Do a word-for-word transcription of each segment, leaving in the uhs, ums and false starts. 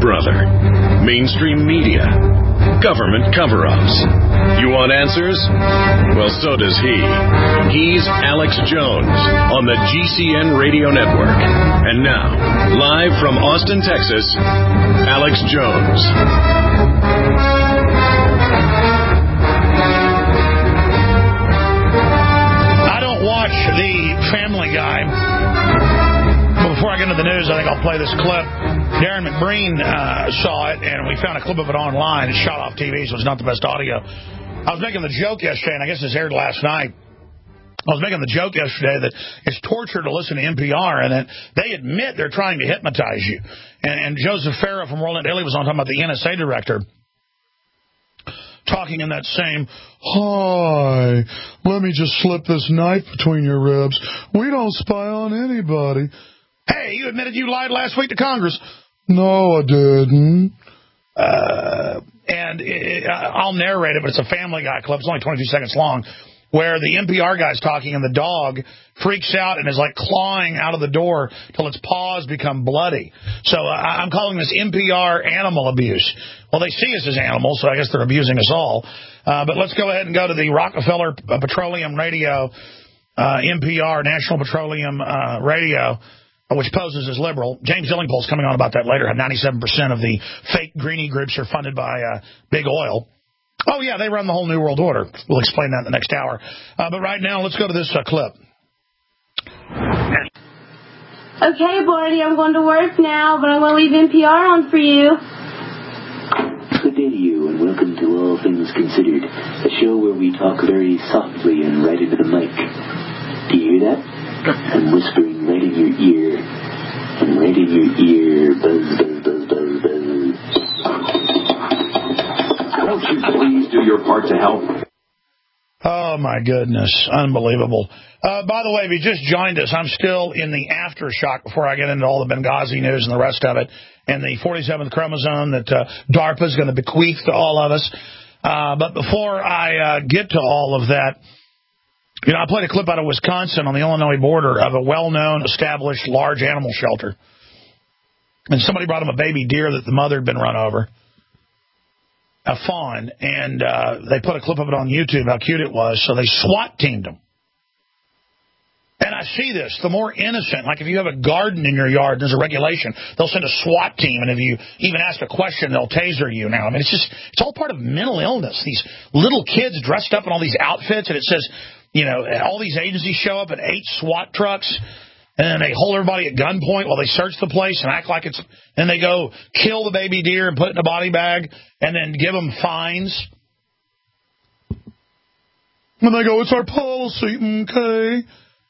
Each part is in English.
Brother. Mainstream media. Government cover-ups. You want answers? Well, so does he. He's Alex Jones on the G C N Radio Network. And now, live from Austin, Texas, Alex Jones. I don't watch the Family Guy. But before I get into the news, I think I'll play this clip. Darren McBreen uh, saw it, and we found a clip of it online. It's shot off T V, so it's not the best audio. I was making the joke yesterday, and I guess this aired last night. I was making the joke yesterday that it's torture to listen to N P R, and that they admit they're trying to hypnotize you. And, and Joseph Farah from World Net Daily was on talking about the N S A director, talking in that same, hi, let me just slip this knife between your ribs. We don't spy on anybody. Hey, you admitted you lied last week to Congress. No, I didn't. Uh, and it, I'll narrate it, but it's a Family Guy clip. It's only twenty-two seconds long, where the N P R guy's talking and the dog freaks out and is like clawing out of the door till its paws become bloody. So uh, I'm calling this N P R animal abuse. Well, they see us as animals, so I guess they're abusing us all. Uh, but let's go ahead and go to the Rockefeller Petroleum Radio, uh, N P R, National Petroleum uh, Radio, which poses as liberal. James Illingpole's coming on about that later. ninety-seven percent of the fake greenie groups are funded by uh, big oil. Oh, yeah, they run the whole New World Order. We'll explain that in the next hour. Uh, but right now, let's go to this uh, clip. Okay, Barney, I'm going to work now, but I'm going to leave N P R on for you. Good day to you, and welcome to All Things Considered, a show where we talk very softly and right into the mic. Do you hear that? I'm whispering right in your ear, and right in your ear, buzz, buzz, buzz, buzz, buzz. Won't you please do your part to help? Oh, my goodness. Unbelievable. Uh, by the way, if you just joined us, I'm still in the aftershock before I get into all the Benghazi news and the rest of it, and the forty-seventh chromosome that uh, DARPA is going to bequeath to all of us. Uh, but before I uh, get to all of that, you know, I played a clip out of Wisconsin on the Illinois border of a well-known, established, large animal shelter. And somebody brought him a baby deer that the mother had been run over, a fawn, and uh, they put a clip of it on YouTube, how cute it was, so they SWAT-teamed him. And I see this, the more innocent, like if you have a garden in your yard, there's a regulation, they'll send a SWAT team, and if you even ask a question, they'll taser you now. I mean, it's just, it's all part of mental illness. These little kids dressed up in all these outfits, and it says, you know, all these agencies show up in eight SWAT trucks, and then they hold everybody at gunpoint while they search the place and act like it's, and they go kill the baby deer and put it in a body bag, and then give them fines. And they go, it's our policy, okay?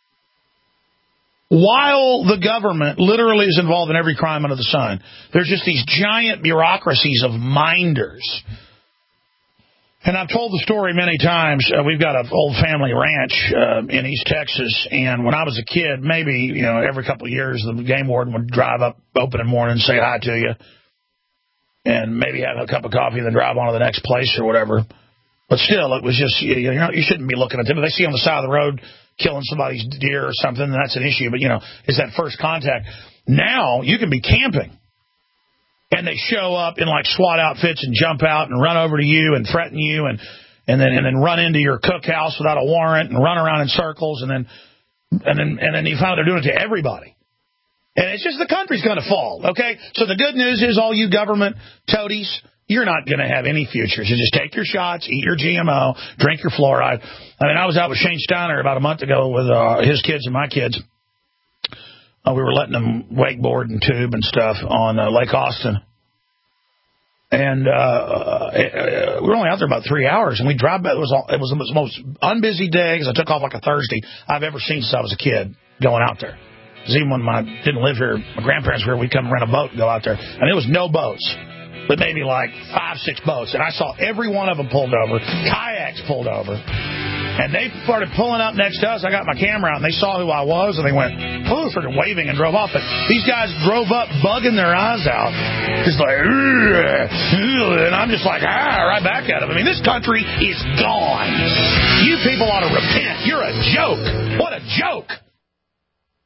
While the government literally is involved in every crime under the sun, there's just these giant bureaucracies of minders. And I've told the story many times. Uh, we've got an old family ranch uh, in East Texas, and when I was a kid, maybe, you know, every couple of years, the game warden would drive up opening morning and say hi to you, and maybe have a cup of coffee and then drive on to the next place or whatever. But still, it was just, you know, you shouldn't be looking at them. If they see you on the side of the road killing somebody's deer or something, then that's an issue. But, you know, it's that first contact. Now, you can be camping, and they show up in, like, SWAT outfits and jump out and run over to you and threaten you and, and then and then run into your cookhouse without a warrant and run around in circles, and then and then, and then you find out they're doing it to everybody. And it's just the country's going to fall, okay? So the good news is all you government toadies, you're not going to have any futures. You just take your shots, eat your G M O, drink your fluoride. I mean, I was out with Shane Steiner about a month ago with uh, his kids and my kids. Uh, we were letting them wakeboard and tube and stuff on uh, Lake Austin. And uh, uh, we were only out there about three hours, and we drive back. It was, all, it was the most unbusy day, because I took off like a Thursday, I've ever seen since I was a kid going out there. Because even when I didn't live here, my grandparents were here, we'd come rent a boat and go out there. And there was no boats, but maybe like five, six boats. And I saw every one of them pulled over, kayaks pulled over. And they started pulling up next to us. I got my camera out, and they saw who I was, and they went, oh, started waving and drove off. But these guys drove up, bugging their eyes out, just like, and I'm just like, ah, right back at them. I mean, this country is gone. You people ought to repent. You're a joke. What a joke.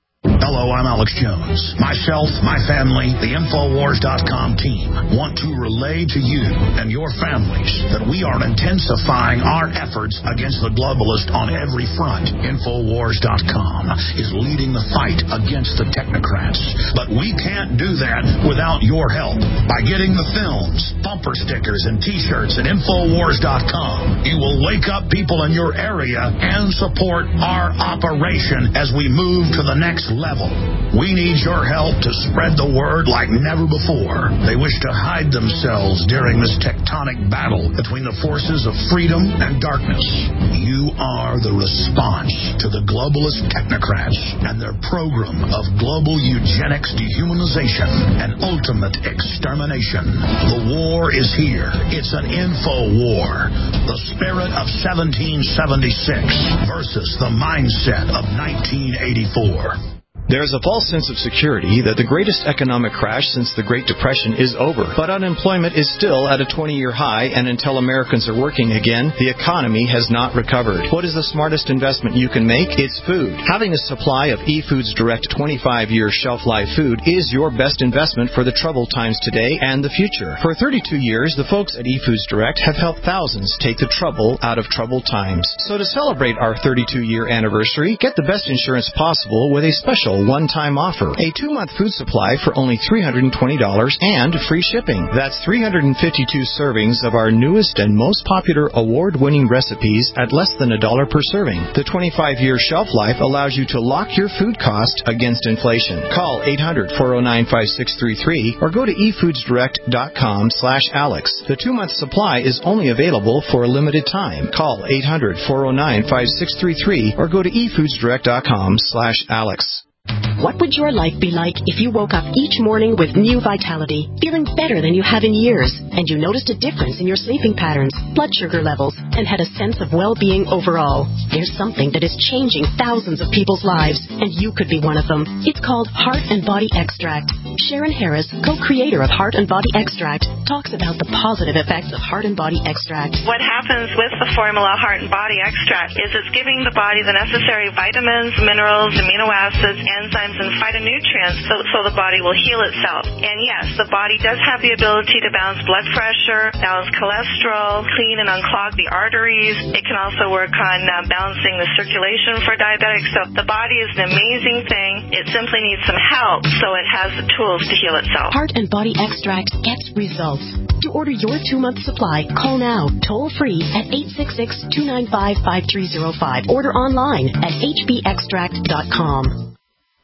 Hello, I'm Alex Jones. Myself, my family, the Infowars dot com team want to relay to you and your families that we are intensifying our efforts against the globalist on every front. Infowars dot com is leading the fight against the technocrats. But we can't do that without your help. By getting the films, bumper stickers, and T-shirts at Infowars dot com, you will wake up people in your area and support our operation as we move to the next level. We need your help to spread the word like never before. They wish to hide themselves during this tectonic battle between the forces of freedom and darkness. You are the response to the globalist technocrats and their program of global eugenics, dehumanization, and ultimate extermination. The war is here. It's an info war. The spirit of seventeen seventy-six versus the mindset of nineteen eighty-four. There's a false sense of security that the greatest economic crash since the Great Depression is over, but unemployment is still at a twenty-year high, and until Americans are working again, the economy has not recovered. What is the smartest investment you can make? It's food. Having a supply of eFoods Direct twenty-five year shelf life food is your best investment for the troubled times today and the future. For thirty-two years, the folks at eFoods Direct have helped thousands take the trouble out of troubled times. So to celebrate our thirty-two year anniversary, get the best insurance possible with a special one-time offer. A two-month food supply for only three hundred twenty dollars and free shipping. That's three hundred fifty-two servings of our newest and most popular award-winning recipes at less than a dollar per serving. The twenty-five year shelf life allows you to lock your food cost against inflation. Call eight hundred, four oh nine, five six three three or go to e foods direct dot com slash Alex. The two-month supply is only available for a limited time. Call eight hundred, four oh nine, five six three three or go to e foods direct dot com slash Alex. What would your life be like if you woke up each morning with new vitality, feeling better than you have in years, and you noticed a difference in your sleeping patterns, blood sugar levels, and had a sense of well-being overall? There's something that is changing thousands of people's lives, and you could be one of them. It's called Heart and Body Extract. Sharon Harris, co-creator of Heart and Body Extract, talks about the positive effects of Heart and Body Extract. What happens with the formula Heart and Body Extract is it's giving the body the necessary vitamins, minerals, amino acids, enzymes, and phytonutrients so, so the body will heal itself. And yes, the body does have the ability to balance blood pressure, balance cholesterol, clean and unclog the arteries. It can also work on uh, balancing the circulation for diabetics. So the body is an amazing thing. It simply needs some help so it has the tools to heal itself. Heart and Body Extract gets results. To order your two-month supply, call now, toll-free at eight six six, two nine five, five three zero five. Order online at h b extract dot com.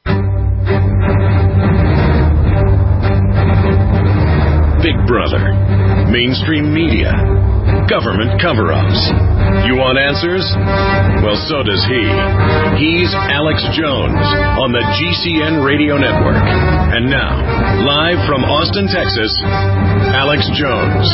Big Brother, mainstream media, government cover-ups. You want answers? Well, so does he. He's Alex Jones on the G C N Radio Network. And now, live from Austin, Texas, Alex Jones.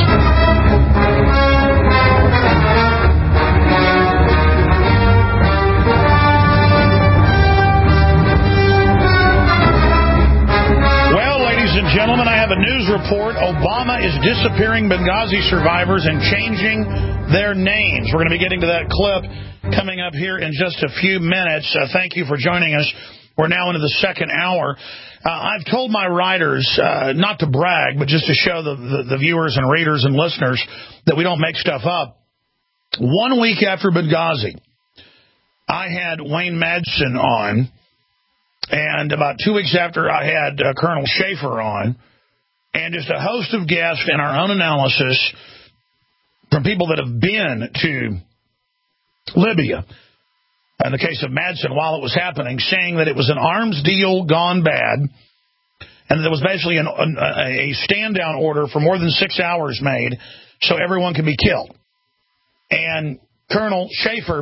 Gentlemen, I have a news report. Obama is disappearing Benghazi survivors and changing their names. We're going to be getting to that clip coming up here in just a few minutes. Uh, thank you for joining us. We're now into the second hour. Uh, I've told my writers, uh, not to brag, but just to show the, the, the viewers and readers and listeners that we don't make stuff up. One week after Benghazi, I had Wayne Madsen on. And about two weeks after, I had uh, Colonel Schaefer on, and just a host of guests and our own analysis from people that have been to Libya. In the case of Madsen, while it was happening, saying that it was an arms deal gone bad, and that there was basically an, a, a stand-down order for more than six hours made so everyone could be killed. And Colonel Schaefer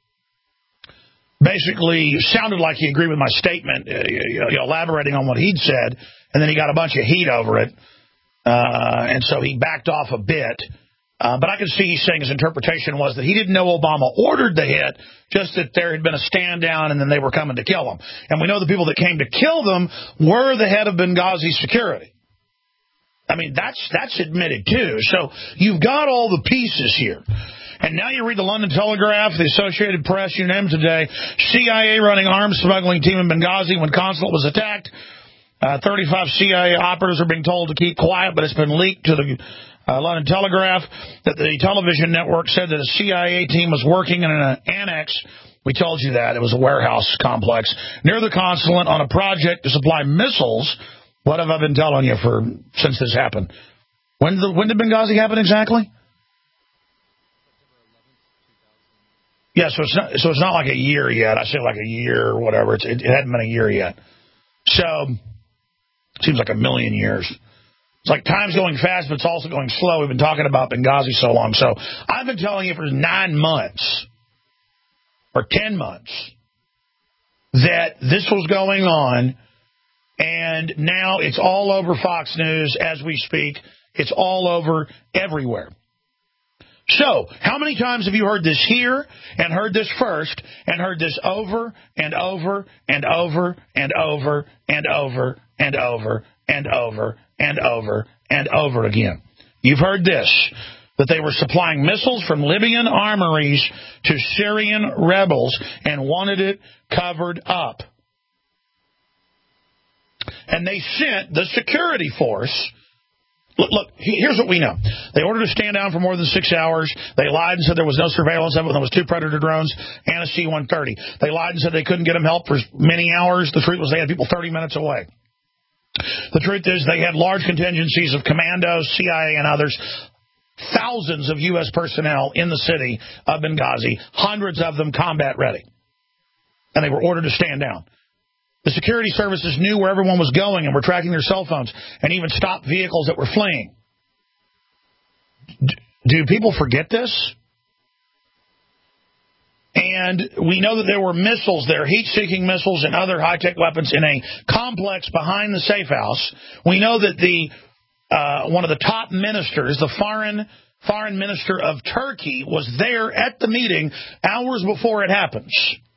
basically sounded like he agreed with my statement, uh, elaborating on what he'd said, and then he got a bunch of heat over it, uh, and so he backed off a bit. Uh, but I could see he's saying his interpretation was that he didn't know Obama ordered the hit, just that there had been a stand down and then they were coming to kill him. And we know the people that came to kill them were the head of Benghazi security. I mean, that's that's admitted, too. So you've got all the pieces here. And now you read the London Telegraph, the Associated Press, you name it today. C I A running arms smuggling team in Benghazi when consulate was attacked. Uh, thirty-five C I A operatives are being told to keep quiet, but it's been leaked to the uh, London Telegraph that the television network said that a C I A team was working in an annex. We told you that. It was a warehouse complex near the consulate on a project to supply missiles. What have I been telling you for since this happened? When, the, when did Benghazi happen exactly? Yeah, so it's not so it's not like a year yet. I say like a year or whatever. It's, it, it hadn't been a year yet. So it seems like a million years. It's like time's going fast, but it's also going slow. We've been talking about Benghazi so long. So I've been telling you for nine months or ten months that this was going on, and now it's all over Fox News as we speak. It's all over everywhere. So, how many times have you heard this here and heard this first and heard this over and over and over and over and over and over and over and over and over again? You've heard this, that they were supplying missiles from Libyan armories to Syrian rebels and wanted it covered up. And they sent the security force. Look, look, here's what we know. They ordered to stand down for more than six hours. They lied and said there was no surveillance of it when there was two Predator drones and a C one thirty. They lied and said they couldn't get them help for many hours. The truth was they had people thirty minutes away. The truth is they had large contingencies of commandos, C I A, and others, thousands of U S personnel in the city of Benghazi, hundreds of them combat ready. And they were ordered to stand down. The security services knew where everyone was going and were tracking their cell phones and even stopped vehicles that were fleeing. D- do people forget this? And we know that there were missiles there, heat-seeking missiles and other high-tech weapons in a complex behind the safe house. We know that the uh, one of the top ministers, the foreign foreign minister of Turkey, was there at the meeting hours before it happens.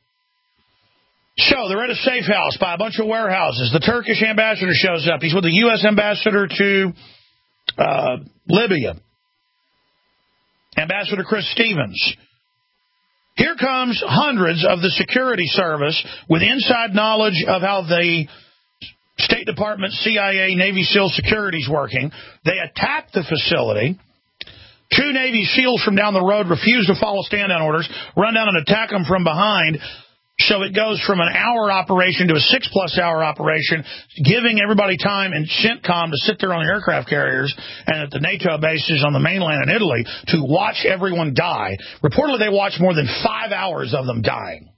So they're at a safe house by a bunch of warehouses. The Turkish ambassador shows up. He's with the U S ambassador to uh, Libya, Ambassador Chris Stevens. Here comes hundreds of the security service with inside knowledge of how the State Department, C I A, Navy SEAL security is working. They attack the facility. Two Navy SEALs from down the road refuse to follow stand-down orders, run down and attack them from behind. So it goes from an hour operation to a six-plus hour operation, giving everybody time in CENTCOM to sit there on the aircraft carriers and at the NATO bases on the mainland in Italy to watch everyone die. Reportedly, they watched more than five hours of them dying.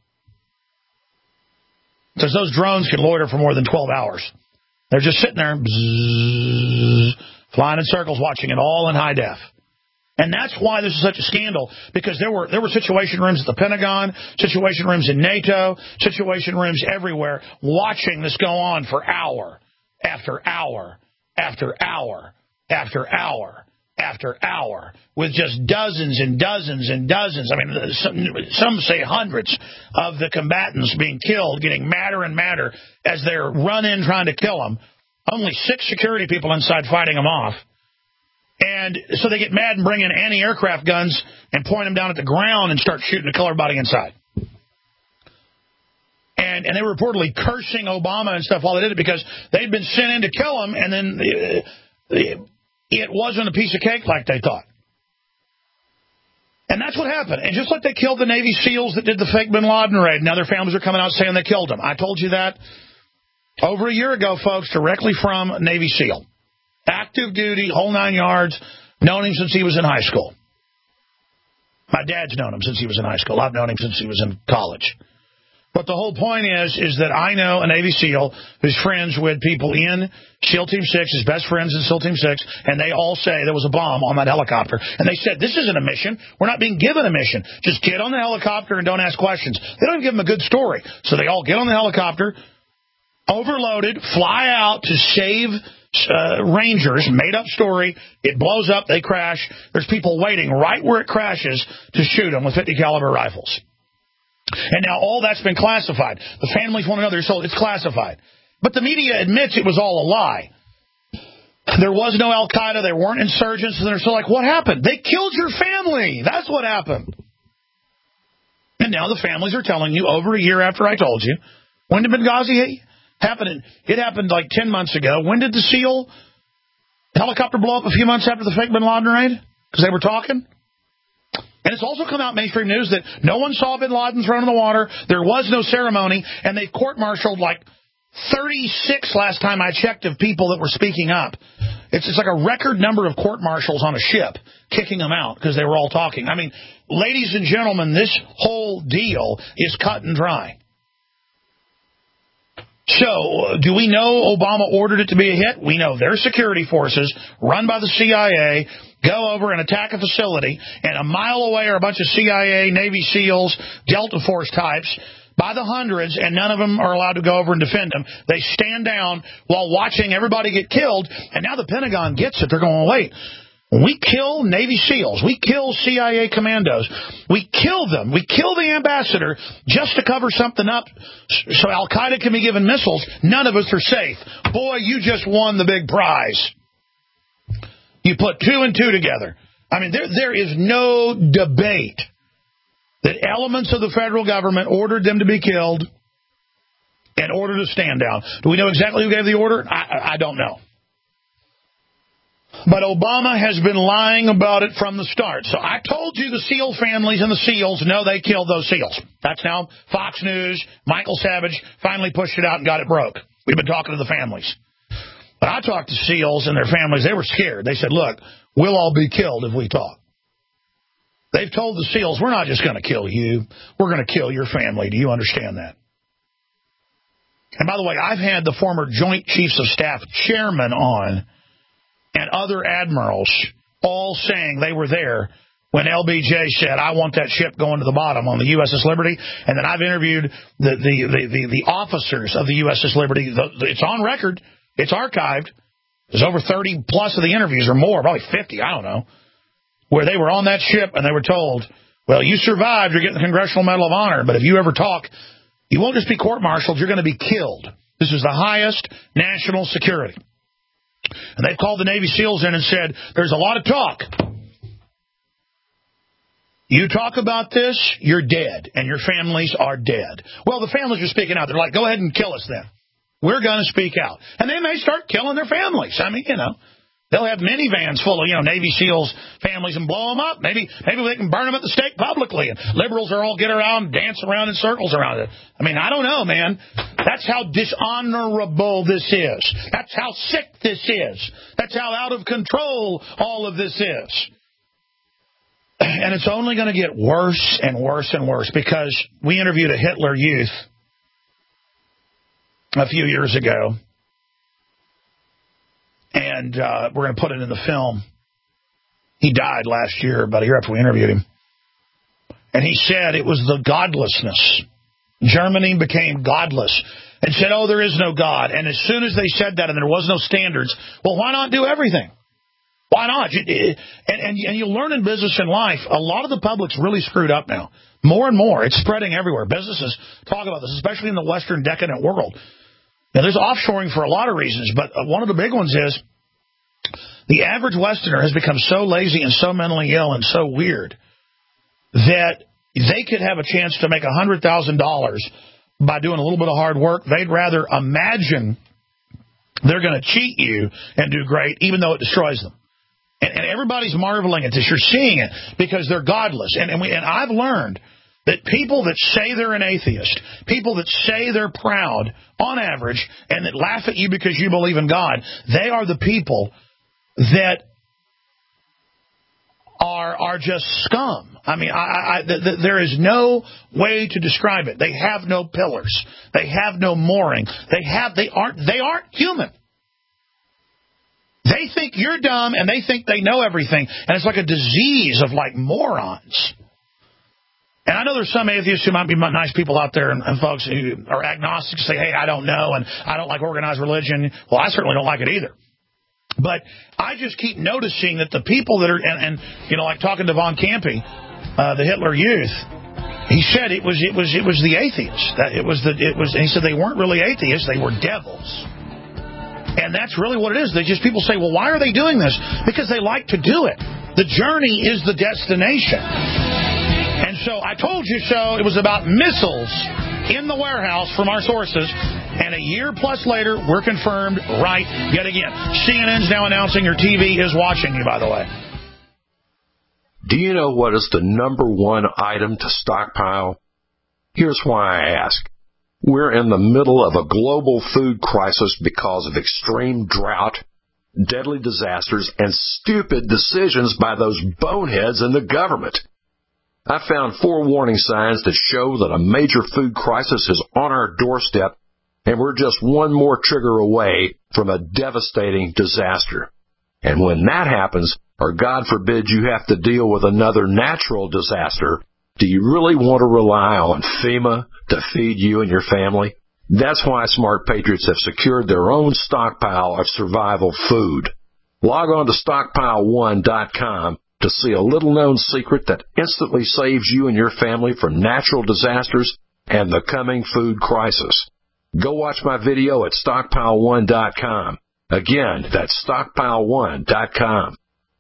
Because those drones can loiter for more than twelve hours. They're just sitting there, bzzz, flying in circles, watching it all in high def. And that's why this is such a scandal, because there were there were situation rooms at the Pentagon, situation rooms in NATO, situation rooms everywhere, watching this go on for hour after hour after hour after hour after hour, with just dozens and dozens and dozens, I mean, some, some say hundreds of the combatants being killed, getting madder and madder as they're run in trying to kill them. Only six security people inside fighting them off. And so they get mad and bring in anti-aircraft guns and point them down at the ground and start shooting to kill everybody inside. And and they were reportedly cursing Obama and stuff while they did it because they'd been sent in to kill him, and then uh, it wasn't a piece of cake like they thought. And that's what happened. And just like they killed the Navy SEALs that did the fake Bin Laden raid, now their families are coming out saying they killed them. I told you that over a year ago, folks, directly from Navy SEAL. Active duty, whole nine yards, known him since he was in high school. My dad's known him since he was in high school. I've known him since he was in college. But the whole point is, is that I know a Navy SEAL who's friends with people in SEAL Team six, his best friends in SEAL Team six, and they all say there was a bomb on that helicopter. And they said, this isn't a mission. We're not being given a mission. Just get on the helicopter and don't ask questions. They don't even give them a good story. So they all get on the helicopter, overloaded, fly out to save Uh, Rangers, made-up story. It blows up. They crash. There's people waiting right where it crashes to shoot them with fifty caliber rifles. And now all that's been classified. The families want to know they're sold. It's classified. But the media admits it was all a lie. There was no Al-Qaeda. There weren't insurgents. And they're still like, what happened? They killed your family. That's what happened. And now the families are telling you over a year after I told you. When did Benghazi happen? It happened like ten months ago. When did the SEAL helicopter blow up? A few months after the fake Bin Laden raid? Because they were talking. And it's also come out in mainstream news that no one saw Bin Laden thrown in the water. There was no ceremony. And they court-martialed like thirty-six last time I checked of people that were speaking up. It's, it's like a record number of court-martials on a ship kicking them out because they were all talking. I mean, ladies and gentlemen, this whole deal is cut and dry. So, do we know Obama ordered it to be a hit? We know their security forces, run by the C I A, go over and attack a facility, and a mile away are a bunch of C I A, Navy SEALs, Delta Force types, by the hundreds, and none of them are allowed to go over and defend them. They stand down while watching everybody get killed, and now the Pentagon gets it. They're going, wait, we kill Navy SEALs. We kill C I A commandos. We kill them. We kill the ambassador just to cover something up so Al-Qaeda can be given missiles. None of us are safe. Boy, you just won the big prize. You put two and two together. I mean, there there is no debate that elements of the federal government ordered them to be killed and ordered to stand down. Do we know exactly who gave the order? I, I don't know. But Obama has been lying about it from the start. So I told you the SEAL families and the SEALs know they killed those SEALs. That's now Fox News. Michael Savage finally pushed it out and got it broke. We've been talking to the families. But I talked to SEALs and their families. They were scared. They said, look, we'll all be killed if we talk. They've told the SEALs, we're not just going to kill you. We're going to kill your family. Do you understand that? And by the way, I've had the former Joint Chiefs of Staff chairman on and other admirals all saying they were there when L B J said, I want that ship going to the bottom on the U S S Liberty. And then I've interviewed the the, the, the, the officers of the U S S Liberty. The, the, it's on record. It's archived. There's over thirty plus of the interviews or more, probably fifty, I don't know, where they were on that ship and they were told, well, you survived, you're getting the Congressional Medal of Honor, but if you ever talk, you won't just be court-martialed, you're going to be killed. This is the highest national security. And they've called the Navy SEALs in and said, there's a lot of talk. You talk about this, you're dead, and your families are dead. Well, the families are speaking out. They're like, go ahead and kill us then. We're going to speak out. And they may start killing their families. I mean, you know, they'll have minivans full of, you know, Navy SEALs families and blow them up. Maybe maybe they can burn them at the stake publicly. And liberals are all get around, dance around in circles around it. I mean, I don't know, man. That's how dishonorable this is. That's how sick this is. That's how out of control all of this is. And it's only going to get worse and worse and worse because we interviewed a Hitler Youth a few years ago. And uh, we're going to put it in the film. He died last year, about a year after we interviewed him. And he said it was the godlessness. Germany became godless and said, oh, there is no God. And as soon as they said that and there was no standards, well, why not do everything? Why not? And, and, and you learn in business and life, a lot of the public's really screwed up now. More and more. It's spreading everywhere. Businesses talk about this, especially in the Western decadent world. Now, there's offshoring for a lot of reasons, but one of the big ones is the average Westerner has become so lazy and so mentally ill and so weird that they could have a chance to make one hundred thousand dollars by doing a little bit of hard work. They'd rather imagine they're going to cheat you and do great, even though it destroys them. And, and everybody's marveling at this. You're seeing it because they're godless. And, and, we, and I've learned that people that say they're an atheist, people that say they're proud, on average, and that laugh at you because you believe in God, they are the people that are are just scum. I mean, I, I, th- th- there is no way to describe it. They have no pillars. They have no mooring. They have they aren't they aren't human. They think you're dumb, and they think they know everything, and it's like a disease of like morons. And I know there's some atheists who might be nice people out there and, and folks who are agnostics say, hey, I don't know, and I don't like organized religion. Well, I certainly don't like it either. But I just keep noticing that the people that are, and, and you know, like talking to Von Campi, uh, the Hitler Youth, he said it was it was it was the atheists that it was the it was. And he said they weren't really atheists; they were devils. And that's really what it is. They just, people say, well, why are they doing this? Because they like to do it. The journey is the destination. And so I told you so. It was about missiles in the warehouse from our sources. And a year plus later, we're confirmed right yet again. C N N's now announcing your T V is watching you, by the way. Do you know what is the number one item to stockpile? Here's why I ask. We're in the middle of a global food crisis because of extreme drought, deadly disasters, and stupid decisions by those boneheads in the government. I found four warning signs that show that a major food crisis is on our doorstep, and we're just one more trigger away from a devastating disaster. And when that happens, or God forbid you have to deal with another natural disaster, do you really want to rely on FEMA to feed you and your family? That's why Smart Patriots have secured their own stockpile of survival food. Log on to stockpile one dot com to see a little-known secret that instantly saves you and your family from natural disasters and the coming food crisis. Go watch my video at stockpile one dot com. Again, that's stockpile one dot com.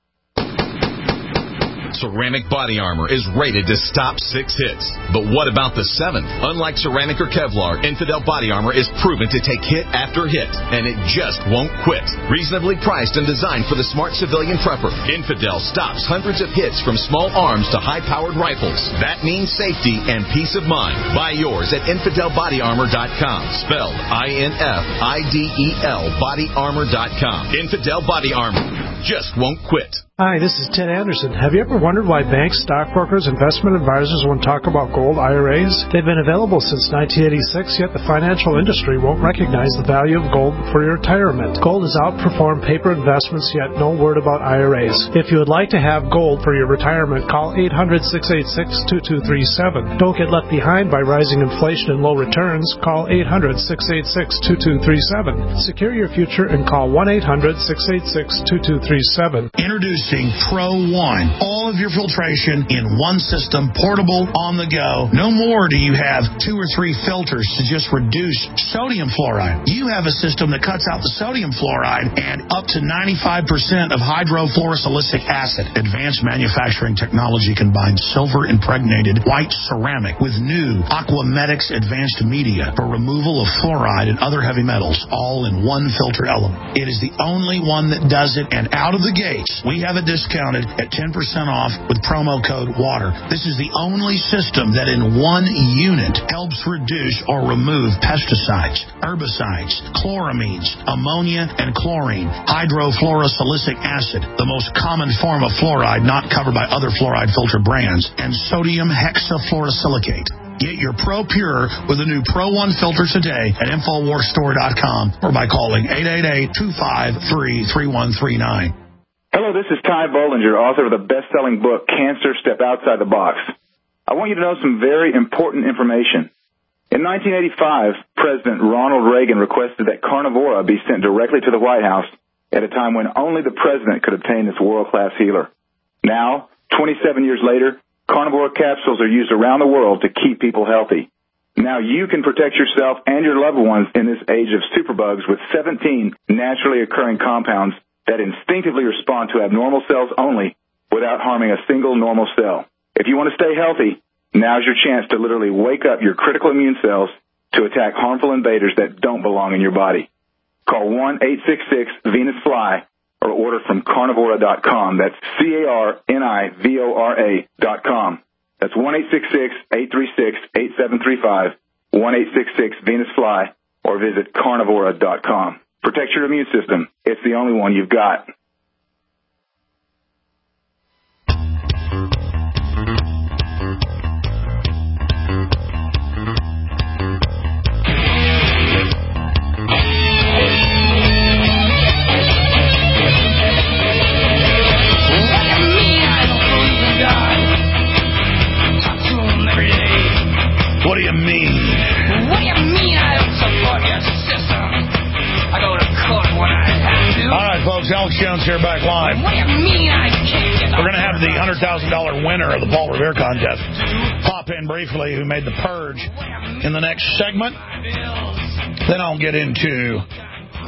Ceramic body armor is rated to stop six hits. But what about the seventh? Unlike ceramic or Kevlar, Infidel body armor is proven to take hit after hit, and it just won't quit. Reasonably priced and designed for the smart civilian prepper, Infidel stops hundreds of hits from small arms to high-powered rifles. That means safety and peace of mind. Buy yours at infidel body armor dot com, spelled I N F I D E L body armor dot com. Infidel body armor just won't quit. Hi, this is Ted Anderson. Have you ever wondered why banks, stockbrokers, investment advisors won't talk about gold I R As? They've been available since nineteen eighty-six, yet the financial industry won't recognize the value of gold for your retirement. Gold has outperformed paper investments, yet no word about I R As. If you would like to have gold for your retirement, call eight hundred, six eight six, two two three seven. Don't get left behind by rising inflation and low returns. Call eight hundred, six eight six, two two three seven. Secure your future and call one eight hundred, six eight six, two two three seven. Introducing Pro One. All of your filtration in one system, portable, on the go. No more do you have two or three filters to just reduce sodium fluoride. You have a system that cuts out the sodium fluoride and up to ninety-five percent of hydrofluorosilicic acid. Advanced manufacturing technology combines silver-impregnated white ceramic with new Aquamedics advanced media for removal of fluoride and other heavy metals, all in one filter element. It is the only one that does it, and out of the gates, we have it discounted at ten percent off with promo code WATER. This is the only system that in one unit helps reduce or remove pesticides, herbicides, chloramines, ammonia, and chlorine, hydrofluorosilicic acid, the most common form of fluoride not covered by other fluoride filter brands, and sodium hexafluorosilicate. Get your Pro Pure with the new Pro One filter today at infowars store dot com or by calling eight eight eight, two five three, three one three nine. Hello, this is Ty Bollinger, author of the best-selling book, Cancer, Step Outside the Box. I want you to know some very important information. In nineteen eighty-five, President Ronald Reagan requested that Carnivora be sent directly to the White House at a time when only the president could obtain this world-class healer. Now, twenty-seven years later, Carnivora capsules are used around the world to keep people healthy. Now you can protect yourself and your loved ones in this age of superbugs with seventeen naturally occurring compounds that instinctively respond to abnormal cells only without harming a single normal cell. If you want to stay healthy, now's your chance to literally wake up your critical immune cells to attack harmful invaders that don't belong in your body. Call one eight six six Venus Fly or order from carnivora dot com. That's C A R N I V O R A dot com. That's one eight six six, eight three six, eight seven three five, one eight six six Venus Fly, or visit carnivora dot com. Protect your immune system. It's the only one you've got. What do you mean? What do you mean I don't support your system? I go to court when I have to. All right, folks, Alex Jones here back live. What do you mean I can't get We're going to have the one hundred thousand dollars winner of the Paul Revere contest pop in briefly, who made the purge, in the next segment. Then I'll get into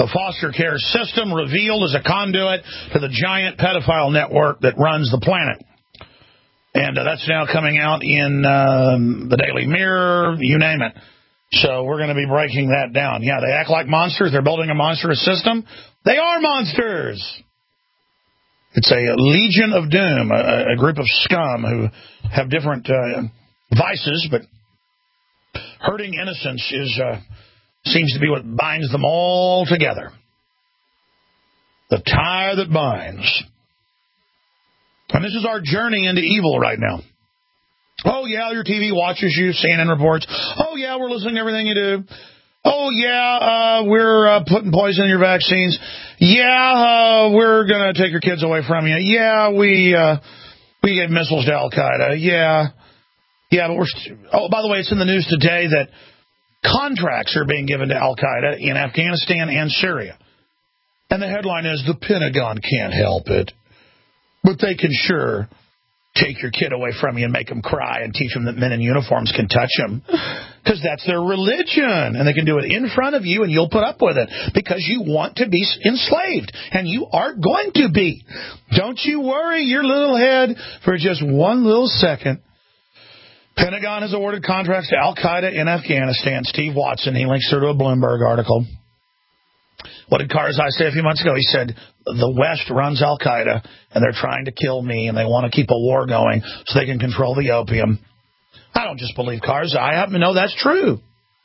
The foster care system revealed as a conduit to the giant pedophile network that runs the planet. And uh, that's now coming out in um, the Daily Mirror, you name it. So we're going to be breaking that down. Yeah, they act like monsters. They're building a monstrous system. They are monsters. It's a legion of doom, a, a group of scum who have different uh, vices, but hurting innocence is uh, seems to be what binds them all together. The tie that binds. And this is our journey into evil right now. Oh, yeah, your T V watches you, C N N reports. Oh, yeah, we're listening to everything you do. Oh, yeah, uh, we're uh, putting poison in your vaccines. Yeah, uh, we're going to take your kids away from you. Yeah, we uh, we gave missiles to Al-Qaeda. Yeah. Yeah, but we're... St- oh, by the way, it's in the news today that contracts are being given to Al-Qaeda in Afghanistan and Syria. And the headline is, the Pentagon can't help it, but they can sure take your kid away from you and make them cry and teach them that men in uniforms can touch them. Because that's their religion. And they can do it in front of you and you'll put up with it because you want to be enslaved. And you are going to be. Don't you worry your little head for just one little second. Pentagon has awarded contracts to Al-Qaeda in Afghanistan. Steve Watson, he links her to a Bloomberg article. What did Karzai say a few months ago? He said, the West runs Al-Qaeda, and they're trying to kill me, and they want to keep a war going so they can control the opium. I don't just believe Karzai. I happen to know that's true.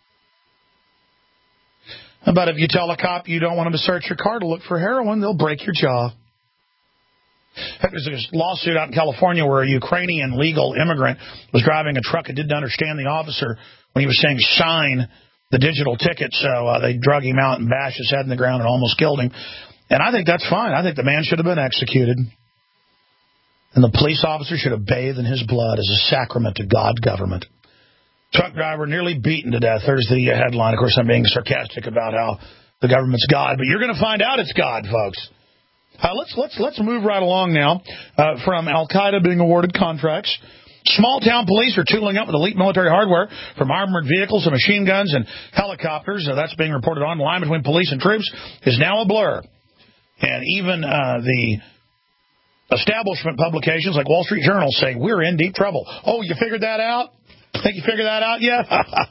But if you tell a cop you don't want them to search your car to look for heroin, they'll break your jaw. There's a lawsuit out in California where a Ukrainian legal immigrant was driving a truck and didn't understand the officer when he was saying sign the digital ticket, so uh, they drug him out and bashed his head in the ground and almost killed him. And I think that's fine. I think the man should have been executed. And the police officer should have bathed in his blood as a sacrament to God's government. Truck driver nearly beaten to death. There's the headline. Of course, I'm being sarcastic about how the government's God, but you're going to find out it's God, folks. Uh, let's let's let's move right along now uh, from Al-Qaeda being awarded contracts. Small-town police are tooling up with elite military hardware from armored vehicles and machine guns and helicopters. Uh, that's being reported on. The line between police and troops is now a blur. And even uh, the establishment publications like Wall Street Journal say, we're in deep trouble. Oh, you figured that out? Think you figured that out yet?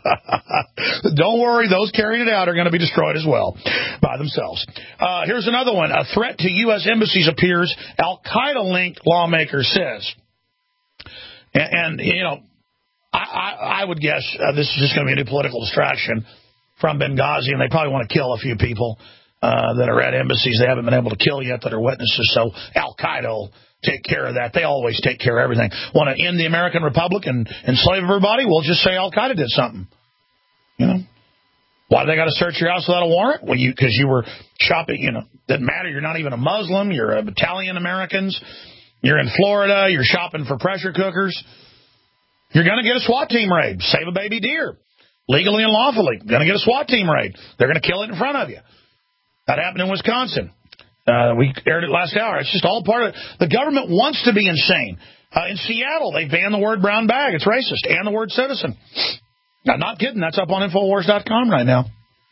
Don't worry, those carrying it out are going to be destroyed as well by themselves. Uh, here's another one. A threat to U S embassies appears, Al-Qaeda-linked lawmaker says. And, and you know, I, I, I would guess uh, this is just going to be a new political distraction from Benghazi, and they probably want to kill a few people uh, that are at embassies they haven't been able to kill yet that are witnesses, so Al-Qaeda will take care of that. They always take care of everything. Want to end the American Republic and enslave everybody? Well, just say Al-Qaeda did something. You know? Why do they got to search your house without a warrant? Well, you because you were shopping, you know, doesn't matter. You're not even a Muslim. You're a Italian Americans. You're in Florida. You're shopping for pressure cookers. You're going to get a SWAT team raid. Save a baby deer. Legally and lawfully. Going to get a SWAT team raid. They're going to kill it in front of you. That happened in Wisconsin. Uh, we aired it last hour. It's just all part of it. The government wants to be insane. Uh, in Seattle, they banned the word brown bag. It's racist. And the word citizen. I'm not kidding. That's up on Infowars dot com right now.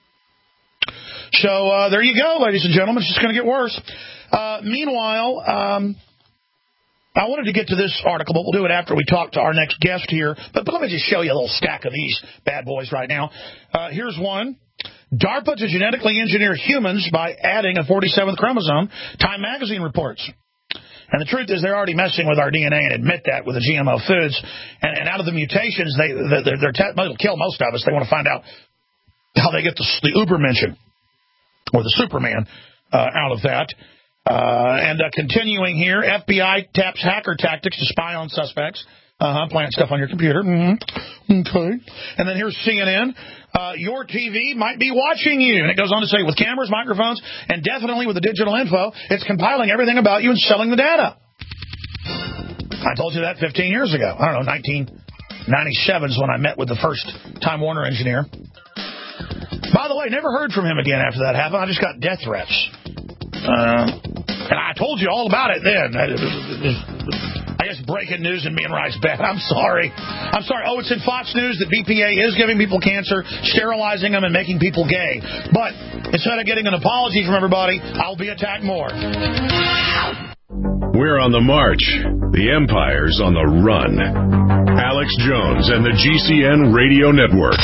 So uh, there you go, ladies and gentlemen. It's just going to get worse. Uh, meanwhile, um, I wanted to get to this article, but we'll do it after we talk to our next guest here. But, but let me just show you a little stack of these bad boys right now. Uh, here's one. DARPA to genetically engineer humans by adding a forty-seventh chromosome, Time Magazine reports. And the truth is they're already messing with our D N A and admit that with the G M O foods. And, and out of the mutations, they, they're, they're te- they'll kill most of us. They want to find out how they get the, the Ubermenschen or the Superman uh, out of that. Uh, and uh, continuing here, F B I taps hacker tactics to spy on suspects. Uh-huh, plant stuff on your computer. Mm-hmm. Okay. And then here's C N N. Uh, your T V might be watching you. And it goes on to say, with cameras, microphones, and definitely with the digital info, it's compiling everything about you and selling the data. I told you that fifteen years ago. I don't know, nineteen ninety-seven is when I met with the first Time Warner engineer. By the way, never heard from him again after that happened. I just got death threats. Uh, and I told you all about it then. I, I I guess breaking news and being right's bad. I'm sorry. I'm sorry. Oh, it's in Fox News that B P A is giving people cancer, sterilizing them, and making people gay. But instead of getting an apology from everybody, I'll be attacked more. We're on the march. The Empire's on the run. Alex Jones and the G C N Radio Network.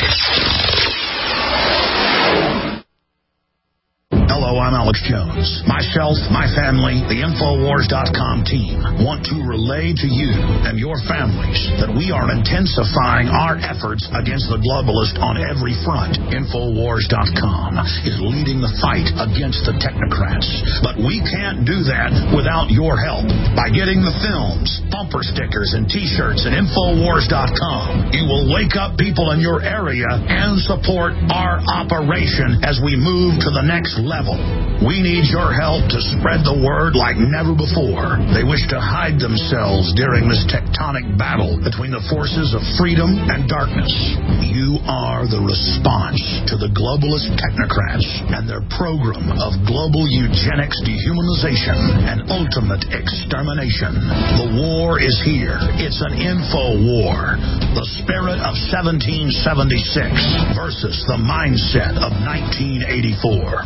Hello, I'm Alex Jones. Myself, my family, the Infowars dot com team want to relay to you and your families that we are intensifying our efforts against the globalist on every front. Infowars dot com is leading the fight against the technocrats. But we can't do that without your help. By getting the films, bumper stickers, and T-shirts at Infowars dot com, you will wake up people in your area and support our operation as we move to the next level. We need your help to spread the word like never before. They wish to hide themselves during this tectonic battle between the forces of freedom and darkness. You are the response to the globalist technocrats and their program of global eugenics, dehumanization, and ultimate extermination. The war is here. It's an info war. The spirit of seventeen seventy-six versus the mindset of nineteen eighty-four.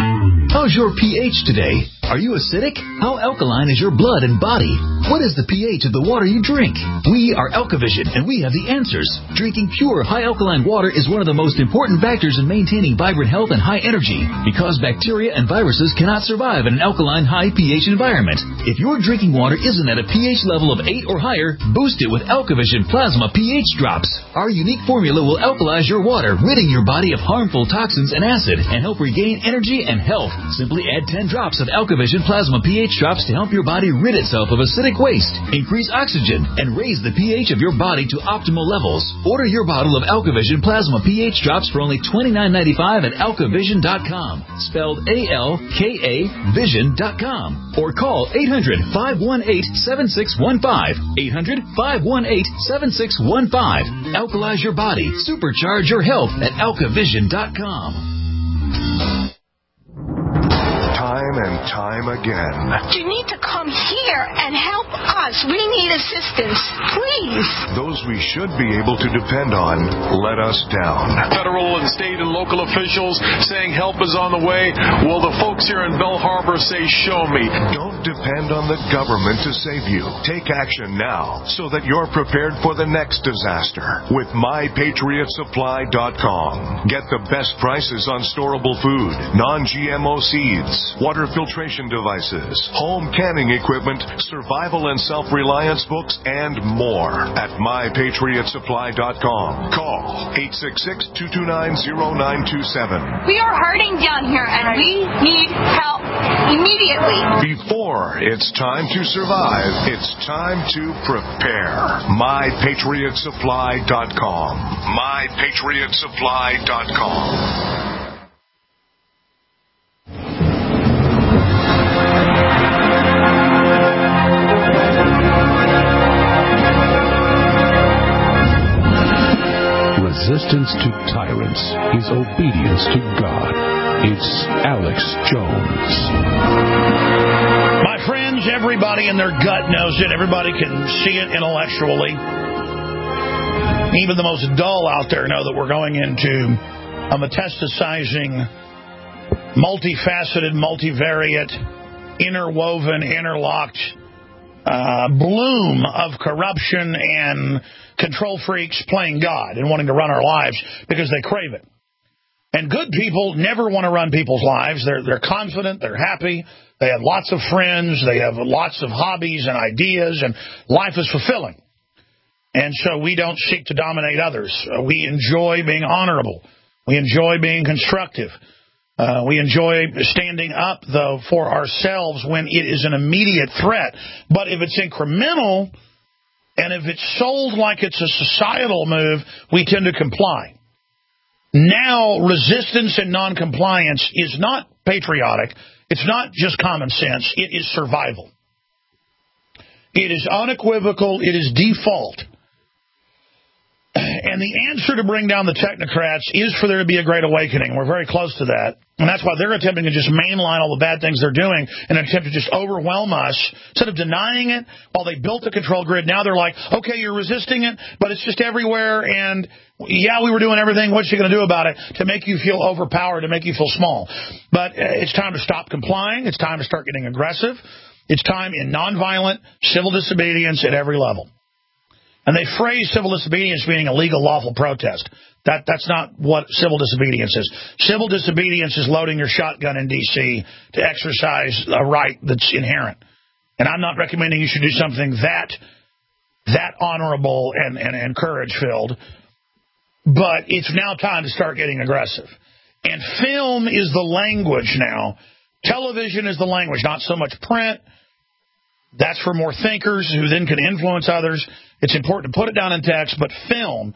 How's your pH today? Are you acidic? How alkaline is your blood and body? What is the pH of the water you drink? We are Alkavision, and we have the answers. Drinking pure, high alkaline water is one of the most important factors in maintaining vibrant health and high energy, because bacteria and viruses cannot survive in an alkaline, high pH environment. If your drinking water isn't at a pH level of eight or higher, boost it with Alkavision Plasma pH Drops. Our unique formula will alkalize your water, ridding your body of harmful toxins and acid, and help regain energy and health. Simply add ten drops of Alkavision Plasma pH Drops to help your body rid itself of acidic waste, increase oxygen, and raise the pH of your body to optimal levels. Order your bottle of Alkavision Plasma pH Drops for only twenty-nine ninety-five at Alkavision dot com, spelled A L K A Vision dot com, or call eight hundred, five one eight, seven six one five, eight hundred, five one eight, seven six one five. Alkalize your body, supercharge your health at Alkavision dot com. Time and time again. You need to come here and help us. We need assistance, please. Those we should be able to depend on let us down. Federal and state and local officials saying help is on the way. Well, the folks here in Belle Harbor say, show me. Don't depend on the government to save you. Take action now so that you're prepared for the next disaster with my patriot supply dot com. Get the best prices on storable food, non G M O seeds, water filtration devices, home canning equipment, survival and self-reliance books, and more at my patriot supply dot com. Call eight six six, two two nine, zero nine two seven. We are hurting down here, and we need help immediately. Before it's time to survive, it's time to prepare. my patriot supply dot com. my patriot supply dot com. Resistance to tyrants is obedience to God. It's Alex Jones. My friends, everybody in their gut knows it. Everybody can see it intellectually. Even the most dull out there know that we're going into a metastasizing, multifaceted, multivariate, interwoven, interlocked uh, bloom of corruption and control freaks playing God and wanting to run our lives because they crave it. And good people never want to run people's lives. They're they're confident, they're happy, they have lots of friends, they have lots of hobbies and ideas, and life is fulfilling. And so we don't seek to dominate others. We enjoy being honorable. We enjoy being constructive. Uh, we enjoy standing up, though, for ourselves when it is an immediate threat. But if it's incremental, and if it's sold like it's a societal move, we tend to comply. Now, resistance and noncompliance is not patriotic. It's not just common sense. It is survival. It is unequivocal. It is default. And the answer to bring down the technocrats is for there to be a great awakening. We're very close to that. And that's why they're attempting to just mainline all the bad things they're doing in an attempt to just overwhelm us. Instead of denying it, while they built the control grid, now they're like, okay, you're resisting it, but it's just everywhere, and yeah, we were doing everything. What's you going to do about it? To make you feel overpowered, to make you feel small. But uh, it's time to stop complying. It's time to start getting aggressive. It's time in nonviolent civil disobedience at every level. And they phrase civil disobedience meaning a legal, lawful protest. That That's not what civil disobedience is. Civil disobedience is loading your shotgun in D C to exercise a right that's inherent. And I'm not recommending you should do something that that honorable and, and, and courage-filled. But it's now time to start getting aggressive. And film is the language now. Television is the language, not so much print. That's for more thinkers who then can influence others. It's important to put it down in text, but film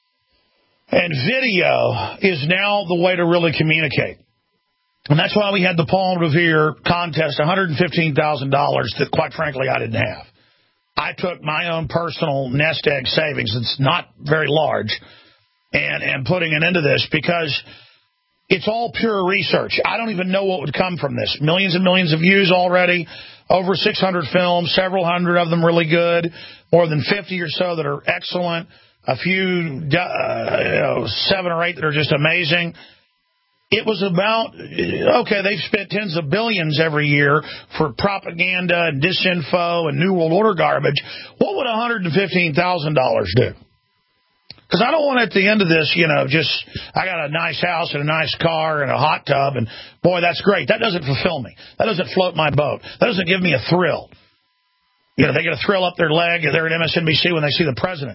and video is now the way to really communicate. And that's why we had the Paul Revere contest, one hundred fifteen thousand dollars that, quite frankly, I didn't have. I took my own personal nest egg savings. It's not very large. And, and putting it into this because it's all pure research. I don't even know what would come from this. Millions and millions of views already, over six hundred films, several hundred of them really good, more than fifty or so that are excellent, a few, uh, you know, seven or eight that are just amazing. It was about, okay, they've spent tens of billions every year for propaganda and disinfo and New World Order garbage. What would one hundred fifteen thousand dollars do? Because I don't want at the end of this, you know, just, I got a nice house and a nice car and a hot tub, and boy, that's great. That doesn't fulfill me. That doesn't float my boat. That doesn't give me a thrill. You know, they get a thrill up their leg. They're at M S N B C when they see the president.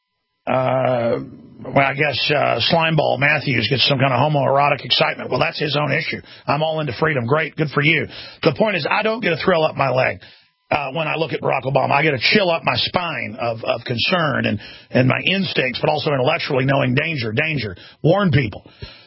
Uh, well, I guess uh, Slimeball Matthews gets some kind of homoerotic excitement. Well, that's his own issue. I'm all into freedom. Great. Good for you. The point is, I don't get a thrill up my leg. Uh, when I look at Barack Obama, I get a chill up my spine of, of concern and, and my instincts, but also intellectually knowing danger, danger, warn people.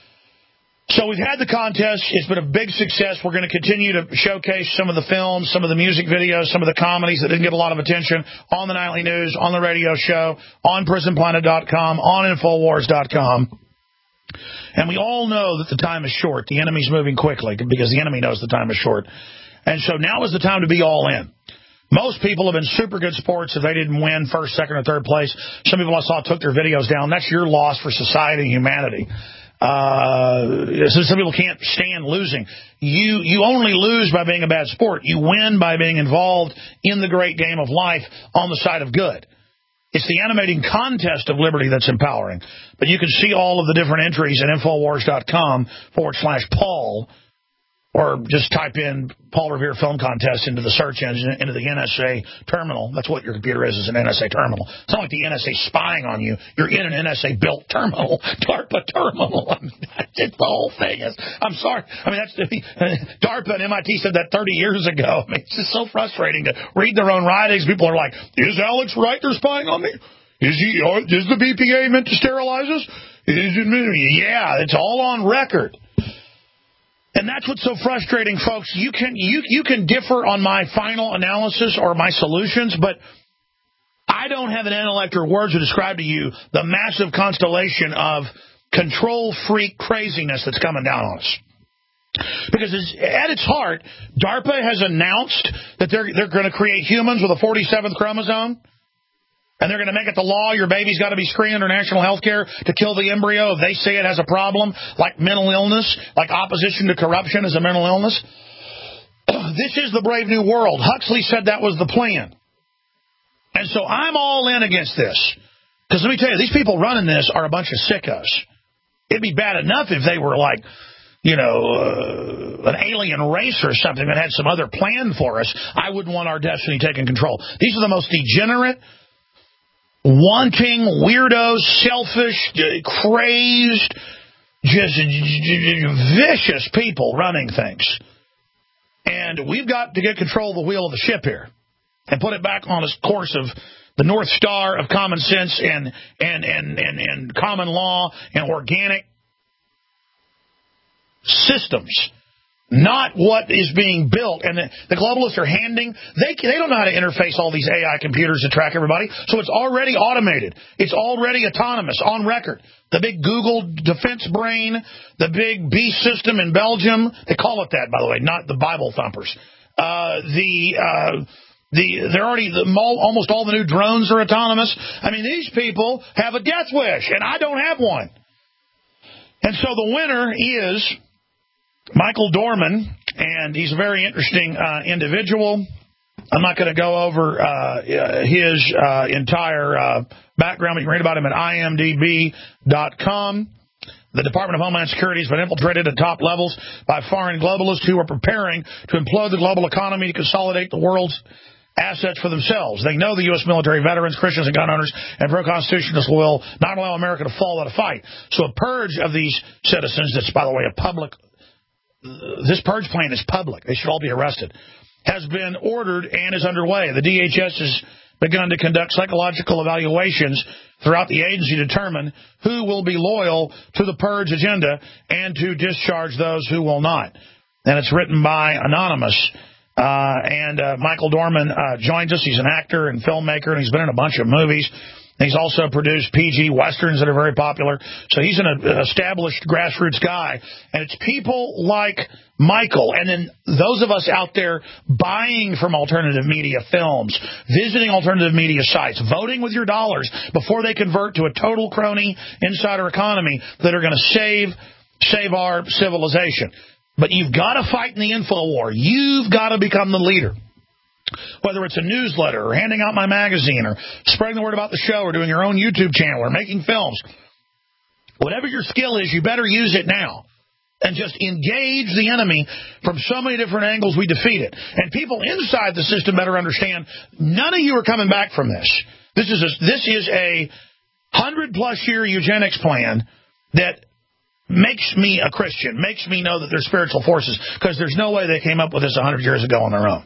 So we've had the contest. It's been a big success. We're going to continue to showcase some of the films, some of the music videos, some of the comedies that didn't get a lot of attention on the Nightly News, on the radio show, on prison planet dot com, on infowars dot com. And we all know that the time is short. The enemy's moving quickly because the enemy knows the time is short. And so now is the time to be all in. Most people have been super good sports if they didn't win first, second, or third place. Some people I saw took their videos down. That's your loss for society and humanity. Uh, so some people can't stand losing. You you only lose by being a bad sport. You win by being involved in the great game of life on the side of good. It's the animating contest of liberty that's empowering. But you can see all of the different entries at infowars dot com forward slash Paul. Or just type in Paul Revere Film Contest into the search engine, into the N S A terminal. That's what your computer is, is an N S A terminal. It's not like the N S A spying on you. You're in an N S A-built terminal, DARPA terminal. I mean, that's just the whole thing. Is, I'm sorry. I mean, that's the, DARPA and M I T said that thirty years ago. I mean, it's just so frustrating to read their own writings. People are like, is Alex right? They're spying on me? Is he? Is the B P A meant to sterilize us? Is it? Yeah, it's all on record. And that's what's so frustrating, folks. You can you you can differ on my final analysis or my solutions, but I don't have an intellect or words to describe to you the massive constellation of control freak craziness that's coming down on us. Because it's, at its heart, DARPA has announced that they're they're going to create humans with a forty-seventh chromosome. And they're going to make it the law, your baby's got to be screened under national health care to kill the embryo if they say it has a problem, like mental illness, like opposition to corruption is a mental illness. This is the brave new world. Huxley said that was the plan. And so I'm all in against this. Because let me tell you, these people running this are a bunch of sickos. It'd be bad enough if they were like, you know, uh, an alien race or something that had some other plan for us. I wouldn't want our destiny taken control. These are the most degenerate, wanting, weirdos, selfish, crazed, just vicious people running things. And we've got to get control of the wheel of the ship here and put it back on its course of the North Star of common sense and and, and, and, and common law and organic systems not what is being built. And the, the globalists are handing, they they don't know how to interface all these A I computers to track everybody, so it's already automated. It's already autonomous, on record. The big Google defense brain, the big beast system in Belgium, they call it that, by the way, not the Bible thumpers. Uh, the... Uh, The, they're already, the, almost all the new drones are autonomous. I mean, these people have a death wish, and I don't have one. And so the winner is Michael Dorman, and he's a very interesting uh, individual. I'm not going to go over uh, his uh, entire uh, background. You can read about him at I M D B dot com. The Department of Homeland Security has been infiltrated at top levels by foreign globalists who are preparing to implode the global economy to consolidate the world's assets for themselves. They know the U S military, veterans, Christians, and gun owners, and pro-constitutionalists will not allow America to fall without a fight. So a purge of these citizens, that's, by the way, a public, this purge plan is public. They should all be arrested, has been ordered and is underway. The D H S has begun to conduct psychological evaluations throughout the agency to determine who will be loyal to the purge agenda and to discharge those who will not. And it's written by Anonymous. Uh, and uh, Michael Dorman uh, joins us. He's an actor and filmmaker, and he's been in a bunch of movies. And he's also produced P G westerns that are very popular. So he's an uh, established grassroots guy. And it's people like Michael, and then those of us out there buying from alternative media films, visiting alternative media sites, voting with your dollars before they convert to a total crony insider economy that are going to save save our civilization. But you've got to fight in the info war. You've got to become the leader. Whether it's a newsletter or handing out my magazine or spreading the word about the show or doing your own YouTube channel or making films, whatever your skill is, you better use it now. And just engage the enemy from so many different angles we defeat it. And people inside the system better understand none of you are coming back from this. This is a, this is a hundred-plus year eugenics plan that makes me a Christian, makes me know that they're spiritual forces, because there's no way they came up with this one hundred years ago on their own.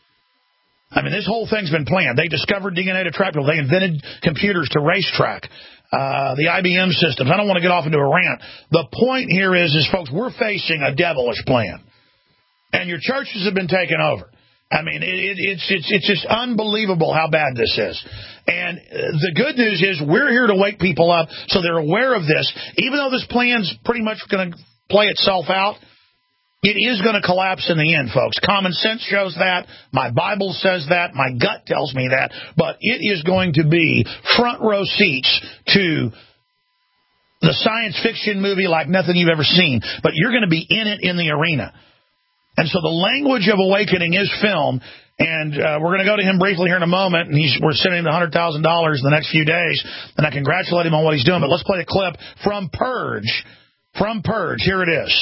I mean, this whole thing's been planned. They discovered D N A to track people. They invented computers to racetrack, uh, the I B M systems. I don't want to get off into a rant. The point here is, is, folks, we're facing a devilish plan, and your churches have been taken over. I mean, it, it, it's, it's, it's just unbelievable how bad this is. And the good news is we're here to wake people up so they're aware of this. Even though this plan's pretty much going to play itself out, it is going to collapse in the end, folks. Common sense shows that. My Bible says that. My gut tells me that. But it is going to be front row seats to the science fiction movie like nothing you've ever seen. But you're going to be in it in the arena. And so the language of awakening is film, and uh, we're going to go to him briefly here in a moment, and he's, we're sending him one hundred thousand dollars in the next few days, and I congratulate him on what he's doing. But let's play a clip from Purge. From Purge. Here it is.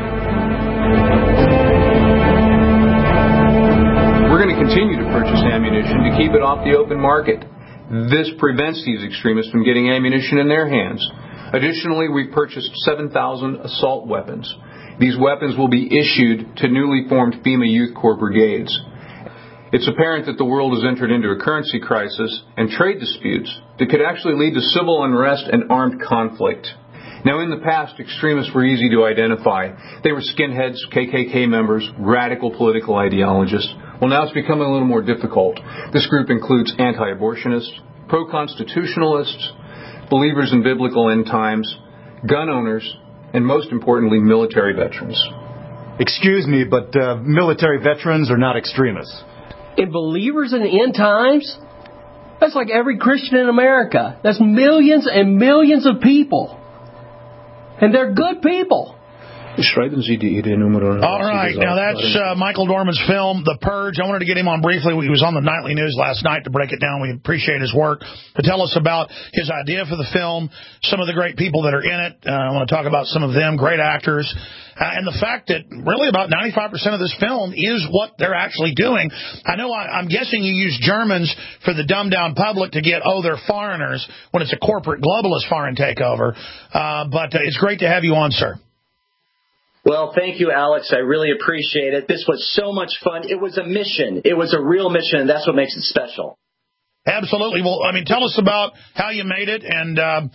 We're going to continue to purchase ammunition to keep it off the open market. This prevents these extremists from getting ammunition in their hands. Additionally, we've purchased seven thousand assault weapons. These weapons will be issued to newly formed FEMA Youth Corps brigades. It's apparent that the world has entered into a currency crisis and trade disputes that could actually lead to civil unrest and armed conflict. Now, in the past, extremists were easy to identify. They were skinheads, K K K members, radical political ideologists. Well, now it's becoming a little more difficult. This group includes anti-abortionists, pro-constitutionalists, believers in biblical end times, gun owners, and most importantly, military veterans. Excuse me, but uh, military veterans are not extremists. And believers in the end times? That's like every Christian in America. That's millions and millions of people. And they're good people. All right, now that's uh, Michael Dorman's film, The Purge. I wanted to get him on briefly. He was on the Nightly News last night to break it down. We appreciate his work. To tell us about his idea for the film, some of the great people that are in it. Uh, I want to talk about some of them, great actors, uh, and the fact that really about ninety-five percent of this film is what they're actually doing. I know I, I'm guessing you use Germans for the dumbed-down public to get, oh, they're foreigners, when it's a corporate globalist foreign takeover. Uh, but uh, it's great to have you on, sir. Well, thank you, Alex. I really appreciate it. This was so much fun. It was a mission. It was a real mission, and that's what makes it special. Absolutely. Well, I mean, tell us about how you made it and uh,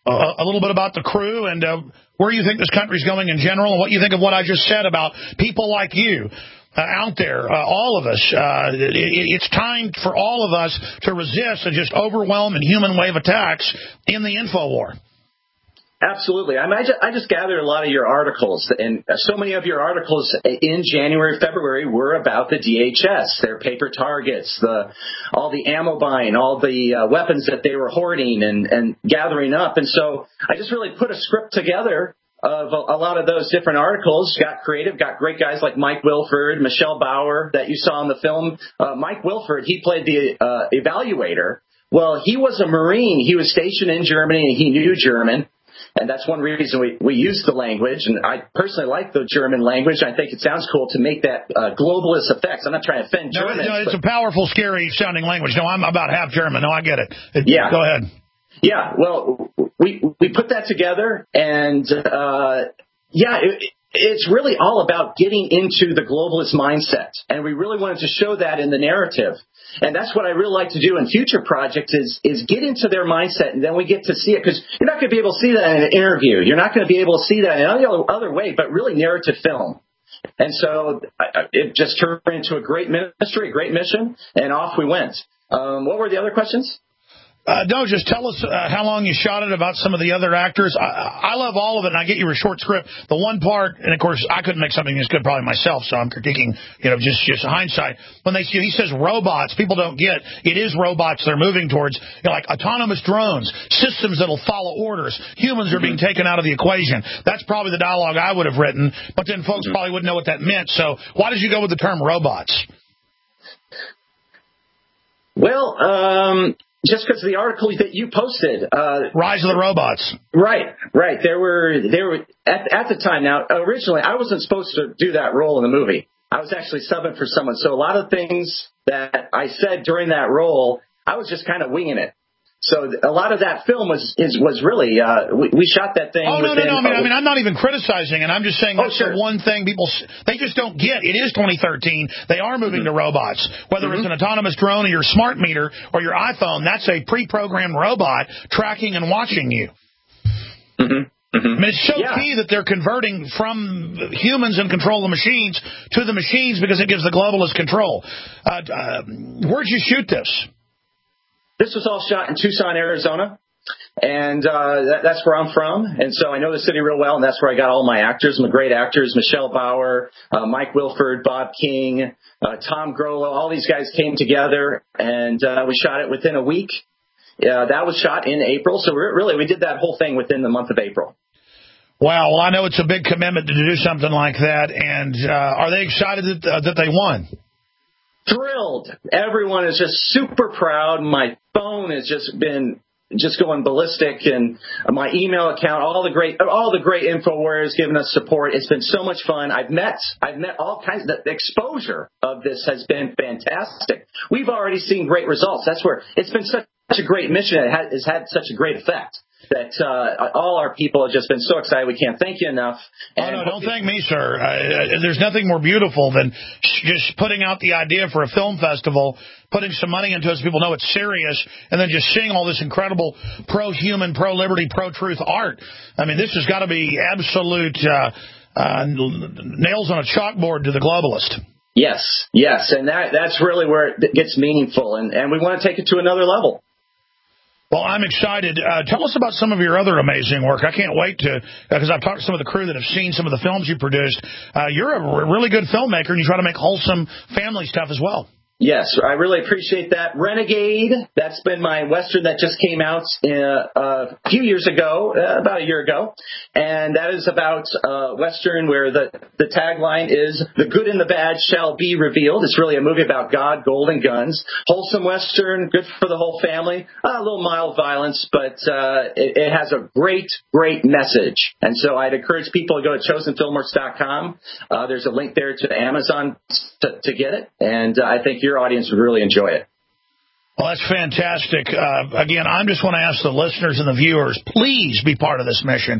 uh, a little bit about the crew and uh, where you think this country's going in general, and what you think of what I just said about people like you uh, out there, uh, all of us. Uh, it, it's time for all of us to resist and just overwhelming human wave attacks in the info war. Absolutely. I mean, I just, I just gathered a lot of your articles, and so many of your articles in January, February were about the D H S, their paper targets, the all the ammo buying, all the uh, weapons that they were hoarding and, and gathering up. And so I just really put a script together of a, a lot of those different articles, got creative, got great guys like Mike Wilford, Michelle Bauer that you saw in the film. Uh, Mike Wilford, he played the uh, evaluator. Well, he was a Marine. He was stationed in Germany, and he knew German. And that's one reason we, we use the language. And I personally like the German language. I think it sounds cool to make that uh, globalist effects. I'm not trying to offend no, Germans. No, it's but... a powerful, scary sounding language. No, I'm about half German. No, I get it. it yeah. Go ahead. Yeah, well, we we put that together. And, uh, yeah, it, it's really all about getting into the globalist mindset. And we really wanted to show that in the narrative. And that's what I really like to do in future projects is, is get into their mindset, and then we get to see it. Because you're not going to be able to see that in an interview. You're not going to be able to see that in any other, other way, but really narrative film. And so I, it just turned into a great ministry, a great mission, and off we went. Um, what were the other questions? Uh, no, just tell us uh, how long you shot it, about some of the other actors. I, I love all of it, and I get you a short script. The one part, and of course, I couldn't make something as good probably myself, so I'm critiquing, you know, just just hindsight. When they he says robots, people don't get it is robots they're moving towards, you know, like autonomous drones, systems that'll follow orders. Humans are being taken out of the equation. That's probably the dialogue I would have written, but then folks mm-hmm. probably wouldn't know what that meant. So why did you go with the term robots? Well, um... just because of the article that you posted, uh, Rise of the Robots. Right, right. There were there were at at the time. Now, originally, I wasn't supposed to do that role in the movie. I was actually subbing for someone. So a lot of things that I said during that role, I was just kind of winging it. So a lot of that film was is, was really uh, we, we shot that thing. Oh no, within, no, no! I mean, I mean, I'm not even criticizing, and I'm just saying that's oh, sure. the one thing people they just don't get. It is twenty thirteen. They are moving mm-hmm. to robots, whether mm-hmm. it's an autonomous drone or your smart meter or your iPhone. That's a pre-programmed robot tracking and watching you. Mm-hmm. Mm-hmm. I mean, it's so yeah. key that they're converting from humans in control of the machines to the machines because it gives the globalist control. Uh, uh, where'd you shoot this? This was all shot in Tucson, Arizona, and uh, that, that's where I'm from. And so I know the city real well, and that's where I got all my actors, my great actors, Michelle Bauer, uh, Mike Wilford, Bob King, uh, Tom Grollo. All these guys came together, and uh, we shot it within a week. Uh, that was shot in April, so we're, really we did that whole thing within the month of April. Wow, well, I know it's a big commitment to do something like that, and uh, are they excited that, uh, that they won? Thrilled. Everyone is just super proud. My phone has just been just going ballistic, and my email account, all the great, all the great InfoWarriors giving us support. It's been so much fun. I've met, I've met all kinds. The exposure of this has been fantastic. We've already seen great results. That's where it's been such a great mission. It has, it's had such a great effect that uh, all our people have just been so excited. We can't thank you enough. And oh, no, don't thank me, sir. Uh, there's nothing more beautiful than just putting out the idea for a film festival, putting some money into it so people know it's serious, and then just seeing all this incredible pro-human, pro-liberty, pro-truth art. I mean, this has got to be absolute uh, uh, nails on a chalkboard to the globalist. Yes, yes, and that that's really where it gets meaningful, and, and we want to take it to another level. Well, I'm excited. Uh, tell us about some of your other amazing work. I can't wait to, because uh, I've talked to some of the crew that have seen some of the films you produced. Uh, you're a really good filmmaker, and you try to make wholesome family stuff as well. Yes, I really appreciate that. Renegade, that's been my Western that just came out uh, a few years ago, uh, about a year ago. And that is about uh, Western where the, the tagline is, the good and the bad shall be revealed. It's really a movie about God, gold, and guns. Wholesome Western, good for the whole family. Uh, a little mild violence, but uh, it, it has a great, great message. And so I'd encourage people to go to chosen filmworks dot com. Uh, there's a link there to Amazon to, to get it. And uh, I think your audience would really enjoy it. Well, that's fantastic. Uh, again, I just want to ask the listeners and the viewers, please be part of this mission.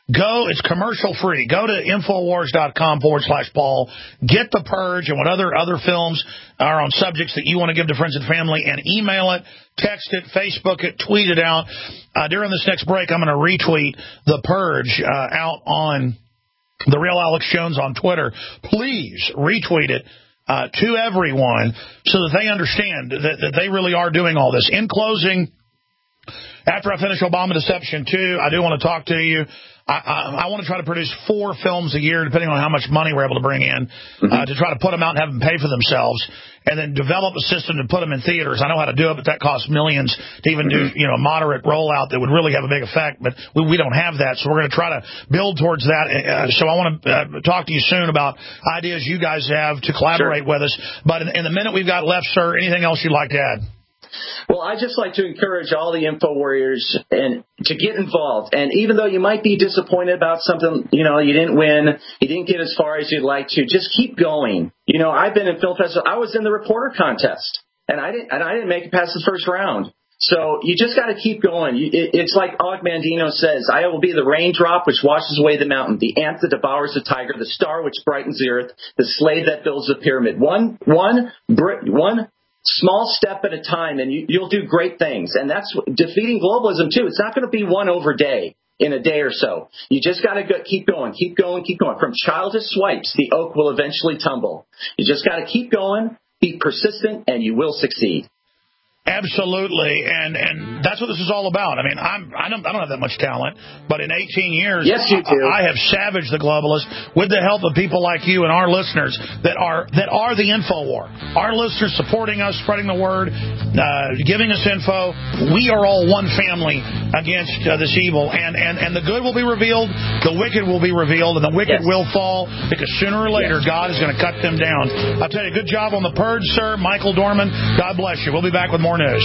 Go, it's commercial free. Go to Infowars.com forward slash Paul. Get The Purge and what other, other films are on subjects that you want to give to friends and family, and email it, text it, Facebook it, tweet it out. Uh, during this next break, I'm going to retweet The Purge uh, out on The Real Alex Jones on Twitter. Please retweet it uh, to everyone so that they understand that, that they really are doing all this. In closing, after I finish Obama Deception two, I do want to talk to you. I, I, I want to try to produce four films a year, depending on how much money we're able to bring in, mm-hmm. uh, to try to put them out and have them pay for themselves, and then develop a system to put them in theaters. I know how to do it, but that costs millions to even mm-hmm. do, you know, a moderate rollout that would really have a big effect. But we, we don't have that, so we're going to try to build towards that. Uh, so I want to uh, talk to you soon about ideas you guys have to collaborate sure. with us. But in, in the minute we've got left, sir, anything else you'd like to add? Well, I just like to encourage all the info warriors and to get involved. And even though you might be disappointed about something, you know, you didn't win, you didn't get as far as you'd like to, just keep going. You know, I've been in film festival. I was in the reporter contest, and I didn't, and I didn't make it past the first round. So you just got to keep going. You, it, it's like Og Mandino says, I will be the raindrop which washes away the mountain, the ant that devours the tiger, the star which brightens the earth, the slave that builds the pyramid. One, one, one. Small step at a time, and you, you'll do great things. And that's defeating globalism, too. It's not going to be one over day in a day or so. You just got to go, keep going, keep going, keep going. From childish swipes, the oak will eventually tumble. You just got to keep going, be persistent, and you will succeed. Absolutely, and and that's what this is all about. I mean, I'm I don't I don't have that much talent, but in eighteen years, yes, you do. I, I have savaged the globalists with the help of people like you and our listeners that are that are the info war. Our listeners supporting us, spreading the word, uh, giving us info. We are all one family against uh, this evil, and, and and the good will be revealed, the wicked will be revealed, and the wicked yes. will fall, because sooner or later yes. God is going to cut them down. I'll tell you, good job on The Purge, sir. Michael Dorman, God bless you. We'll be back with more news.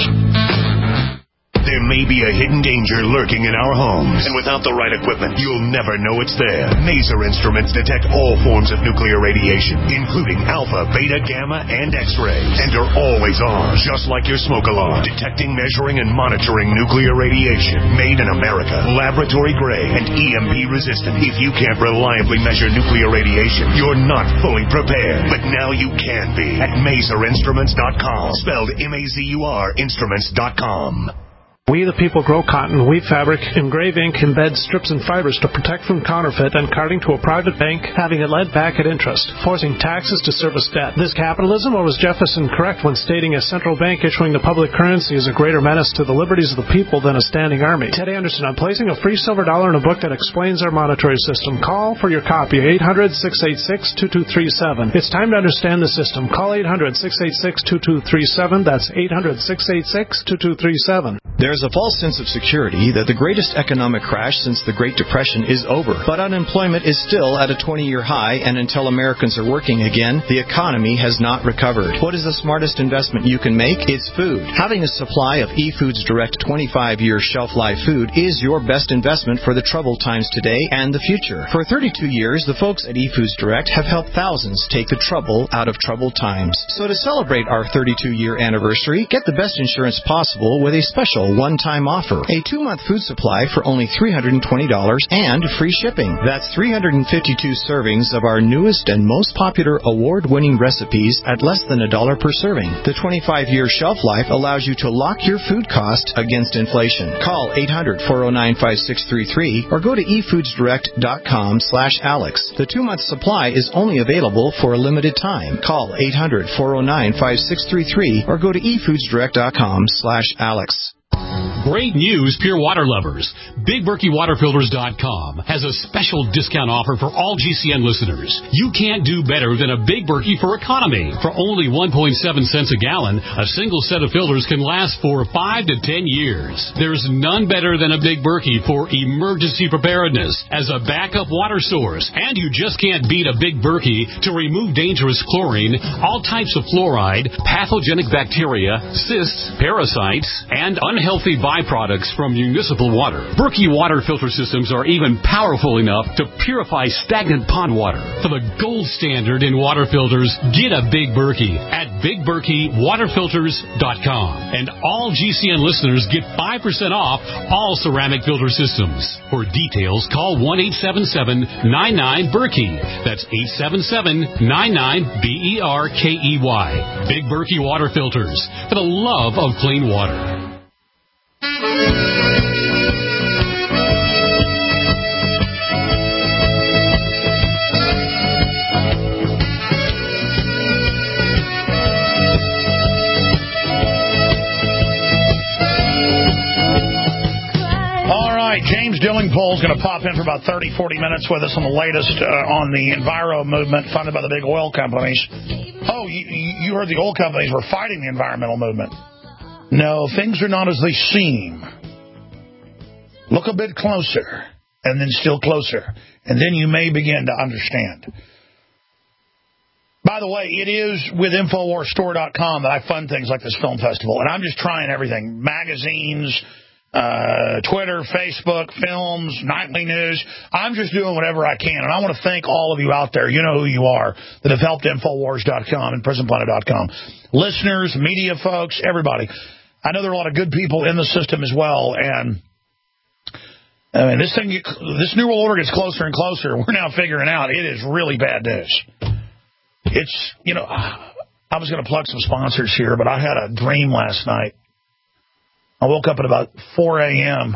There may be a hidden danger lurking in our homes, and without the right equipment, you'll never know it's there. Maser instruments detect all forms of nuclear radiation, including alpha, beta, gamma, and X-rays, and are always on, just like your smoke alarm, detecting, measuring, and monitoring nuclear radiation. Made in America, laboratory grade, and E M P resistant. If you can't reliably measure nuclear radiation, you're not fully prepared. But now you can be at Maser Instruments dot com, spelled M A Z U R Instruments dot com. We the people grow cotton, weave fabric, engrave ink, embed strips and fibers to protect from counterfeit and carting to a private bank, having it led back at interest, forcing taxes to service debt. This capitalism, or was Jefferson correct when stating a central bank issuing the public currency is a greater menace to the liberties of the people than a standing army? Ted Anderson, I'm placing a free silver dollar in a book that explains our monetary system. Call for your copy, eight hundred, six eight six, two two three seven. It's time to understand the system. Call eight hundred, six eight six, two two three seven. That's eight hundred, six eight six, two two three seven. There's a false sense of security that the greatest economic crash since the Great Depression is over, but unemployment is still at a twenty-year high, and until Americans are working again, the economy has not recovered. What is the smartest investment you can make? It's food. Having a supply of eFoods Direct twenty-five year shelf-life food is your best investment for the troubled times today and the future. For thirty-two years, the folks at eFoods Direct have helped thousands take the trouble out of troubled times. So to celebrate our thirty-two year anniversary, get the best insurance possible with a special one-time offer. A two-month food supply for only three hundred twenty dollars and free shipping. That's three hundred fifty-two servings of our newest and most popular award-winning recipes at less than a dollar per serving. The twenty-five year shelf life allows you to lock your food cost against inflation. Call eight hundred, four oh nine, five six three three or go to e foods direct dot com slash Alex. The two-month supply is only available for a limited time. Call eight hundred, four oh nine, five six three three or go to e foods direct dot com slash Alex. Great news, Pure Water lovers. Big Berkey Water Filters dot com has a special discount offer for all G C N listeners. You can't do better than a Big Berkey for economy. For only one point seven cents a gallon, a single set of filters can last for five to ten years. There's none better than a Big Berkey for emergency preparedness as a backup water source. And you just can't beat a Big Berkey to remove dangerous chlorine, all types of fluoride, pathogenic bacteria, cysts, parasites, and unhealthy viruses byproducts from municipal water. Berkey water filter systems are even powerful enough to purify stagnant pond water. For the gold standard in water filters, get a Big Berkey at big berkey water filters dot com. And all G C N listeners get five percent off all ceramic filter systems. For details, call one eight seven seven nine nine Berkey. That's eight seven seven nine nine B E R K E Y. Big Berkey water filters for the love of clean water. James Dillingpole is going to pop in for about thirty, forty minutes with us on the latest uh, on the Enviro movement funded by the big oil companies. Oh, you, you heard the oil companies were fighting the environmental movement. No, things are not as they seem. Look a bit closer, and then still closer, and then you may begin to understand. By the way, it is with Infowars Store dot com that I fund things like this film festival, and I'm just trying everything. Magazines, Uh, Twitter, Facebook, films, nightly news. I'm just doing whatever I can. And I want to thank all of you out there. You know who you are that have helped Infowars dot com and Prison Planet dot com. Listeners, media folks, everybody. I know there are a lot of good people in the system as well. And I mean, this thing, this New World Order gets closer and closer. We're now figuring out it is really bad news. It's, you know, I was going to plug some sponsors here, but I had a dream last night. I woke up at about four a.m.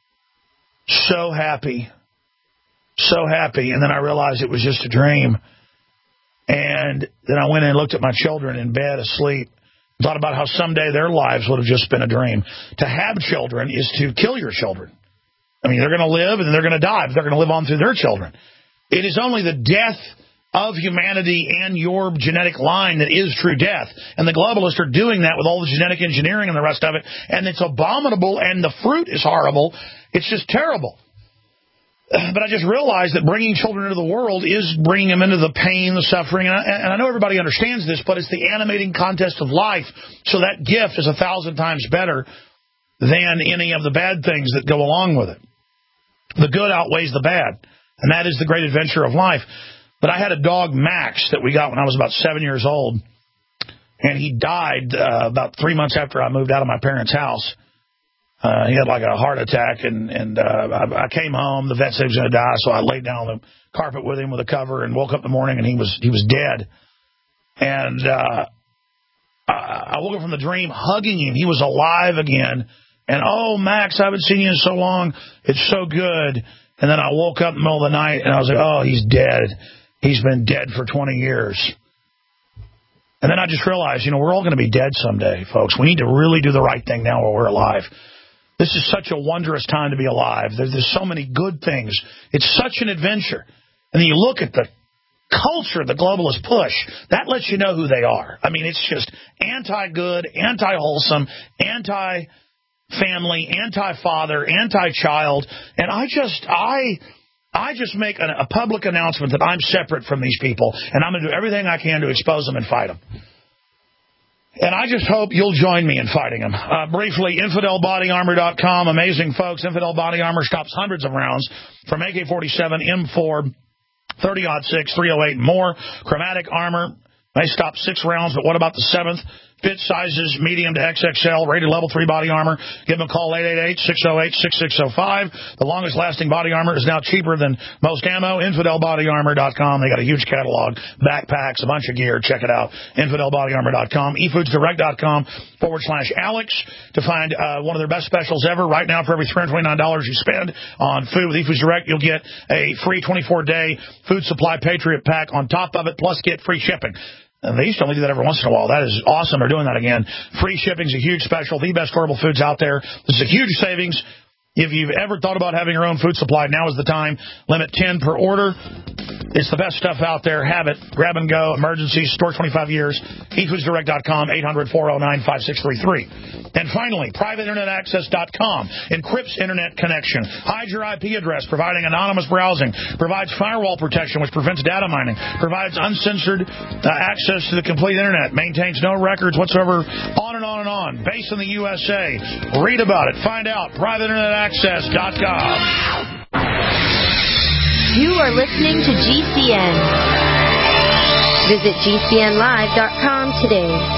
so happy, so happy, and then I realized it was just a dream. And then I went in and looked at my children in bed asleep, thought about how someday their lives would have just been a dream. To have children is to kill your children. I mean, they're going to live and then they're going to die, but they're going to live on through their children. It is only the death of humanity and your genetic line that is true death. And the globalists are doing that with all the genetic engineering and the rest of it. And it's abominable, and the fruit is horrible. It's just terrible. But I just realized that bringing children into the world is bringing them into the pain, the suffering. And I, and I know everybody understands this, but it's the animating contest of life. So that gift is a thousand times better than any of the bad things that go along with it. The good outweighs the bad. And that is the great adventure of life. But I had a dog, Max, that we got when I was about seven years old, and he died uh, about three months after I moved out of my parents' house. Uh, he had like a heart attack, and, and uh, I, I came home. The vet said he was going to die, so I laid down on the carpet with him with a cover and woke up in the morning, and he was he was dead. And uh, I woke up from the dream hugging him. He was alive again. And, oh, Max, I haven't seen you in so long. It's so good. And then I woke up in the middle of the night, and I was like, oh, he's dead. He's been dead for twenty years. And then I just realized, you know, we're all going to be dead someday, folks. We need to really do the right thing now while we're alive. This is such a wondrous time to be alive. There's, there's so many good things. It's such an adventure. And then you look at the culture the globalists push. That lets you know who they are. I mean, it's just anti-good, anti-wholesome, anti-family, anti-father, anti-child. And I just, I... I just make a, a public announcement that I'm separate from these people, and I'm going to do everything I can to expose them and fight them. And I just hope you'll join me in fighting them. Uh, briefly, infidel body armor dot com. Amazing, folks. Infidel Body Armor stops hundreds of rounds from A K forty-seven, M four, thirty aught six, three oh eight, and more. Chromatic armor. They stop six rounds, but what about the seventh? Fit sizes, medium to X X L, rated level three body armor. Give them a call, eight eight eight, six oh eight, six six oh five. The longest-lasting body armor is now cheaper than most ammo. infidel body armor dot com. They got a huge catalog, backpacks, a bunch of gear. Check it out, infidel body armor dot com. e foods direct dot com forward slash Alex to find uh, one of their best specials ever. Right now, for every three hundred twenty-nine dollars you spend on food with eFoods Direct, you'll get a free twenty-four day food supply Patriot Pack on top of it, plus get free shipping. And they used to only do that every once in a while. That is awesome. They're doing that again. Free shipping is a huge special. The best storable foods out there. This is a huge savings. If you've ever thought about having your own food supply, now is the time. Limit ten per order. It's the best stuff out there. Have it. Grab and go. Emergencies. Store twenty-five years. e foods direct dot com. eight hundred, four oh nine, five six three three. And finally, private internet access dot com encrypts internet connection. Hides your I P address, providing anonymous browsing. Provides firewall protection, which prevents data mining. Provides uncensored uh, access to the complete internet. Maintains no records whatsoever. On and on and on. One, based in the U S A. Read about it. Find out. private internet access dot com. You are listening to G C N. Visit G C N live dot com today.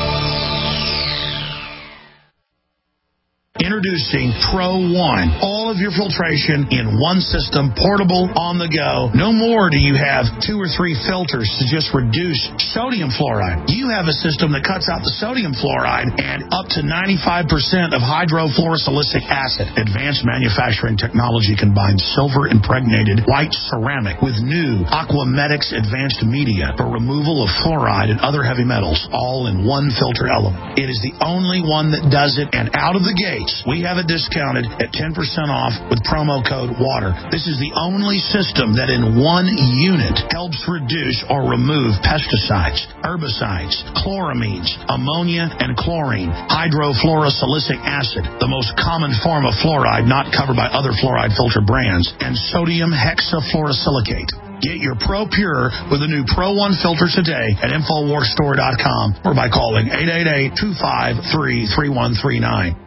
Introducing Pro One. All of your filtration in one system, portable, on the go. No more do you have two or three filters to just reduce sodium fluoride. You have a system that cuts out the sodium fluoride and up to ninety-five percent of hydrofluorosilicic acid. Advanced manufacturing technology combines silver-impregnated white ceramic with new Aquamedics advanced media for removal of fluoride and other heavy metals, all in one filter element. It is the only one that does it, and out of the gate, we have it discounted at ten percent off with promo code WATER. This is the only system that in one unit helps reduce or remove pesticides, herbicides, chloramines, ammonia, and chlorine, hydrofluorosilicic acid, the most common form of fluoride not covered by other fluoride filter brands, and sodium hexafluorosilicate. Get your Pro Pure with the new Pro One filter today at infowars store dot com or by calling eight eight eight, two five three, three one three nine.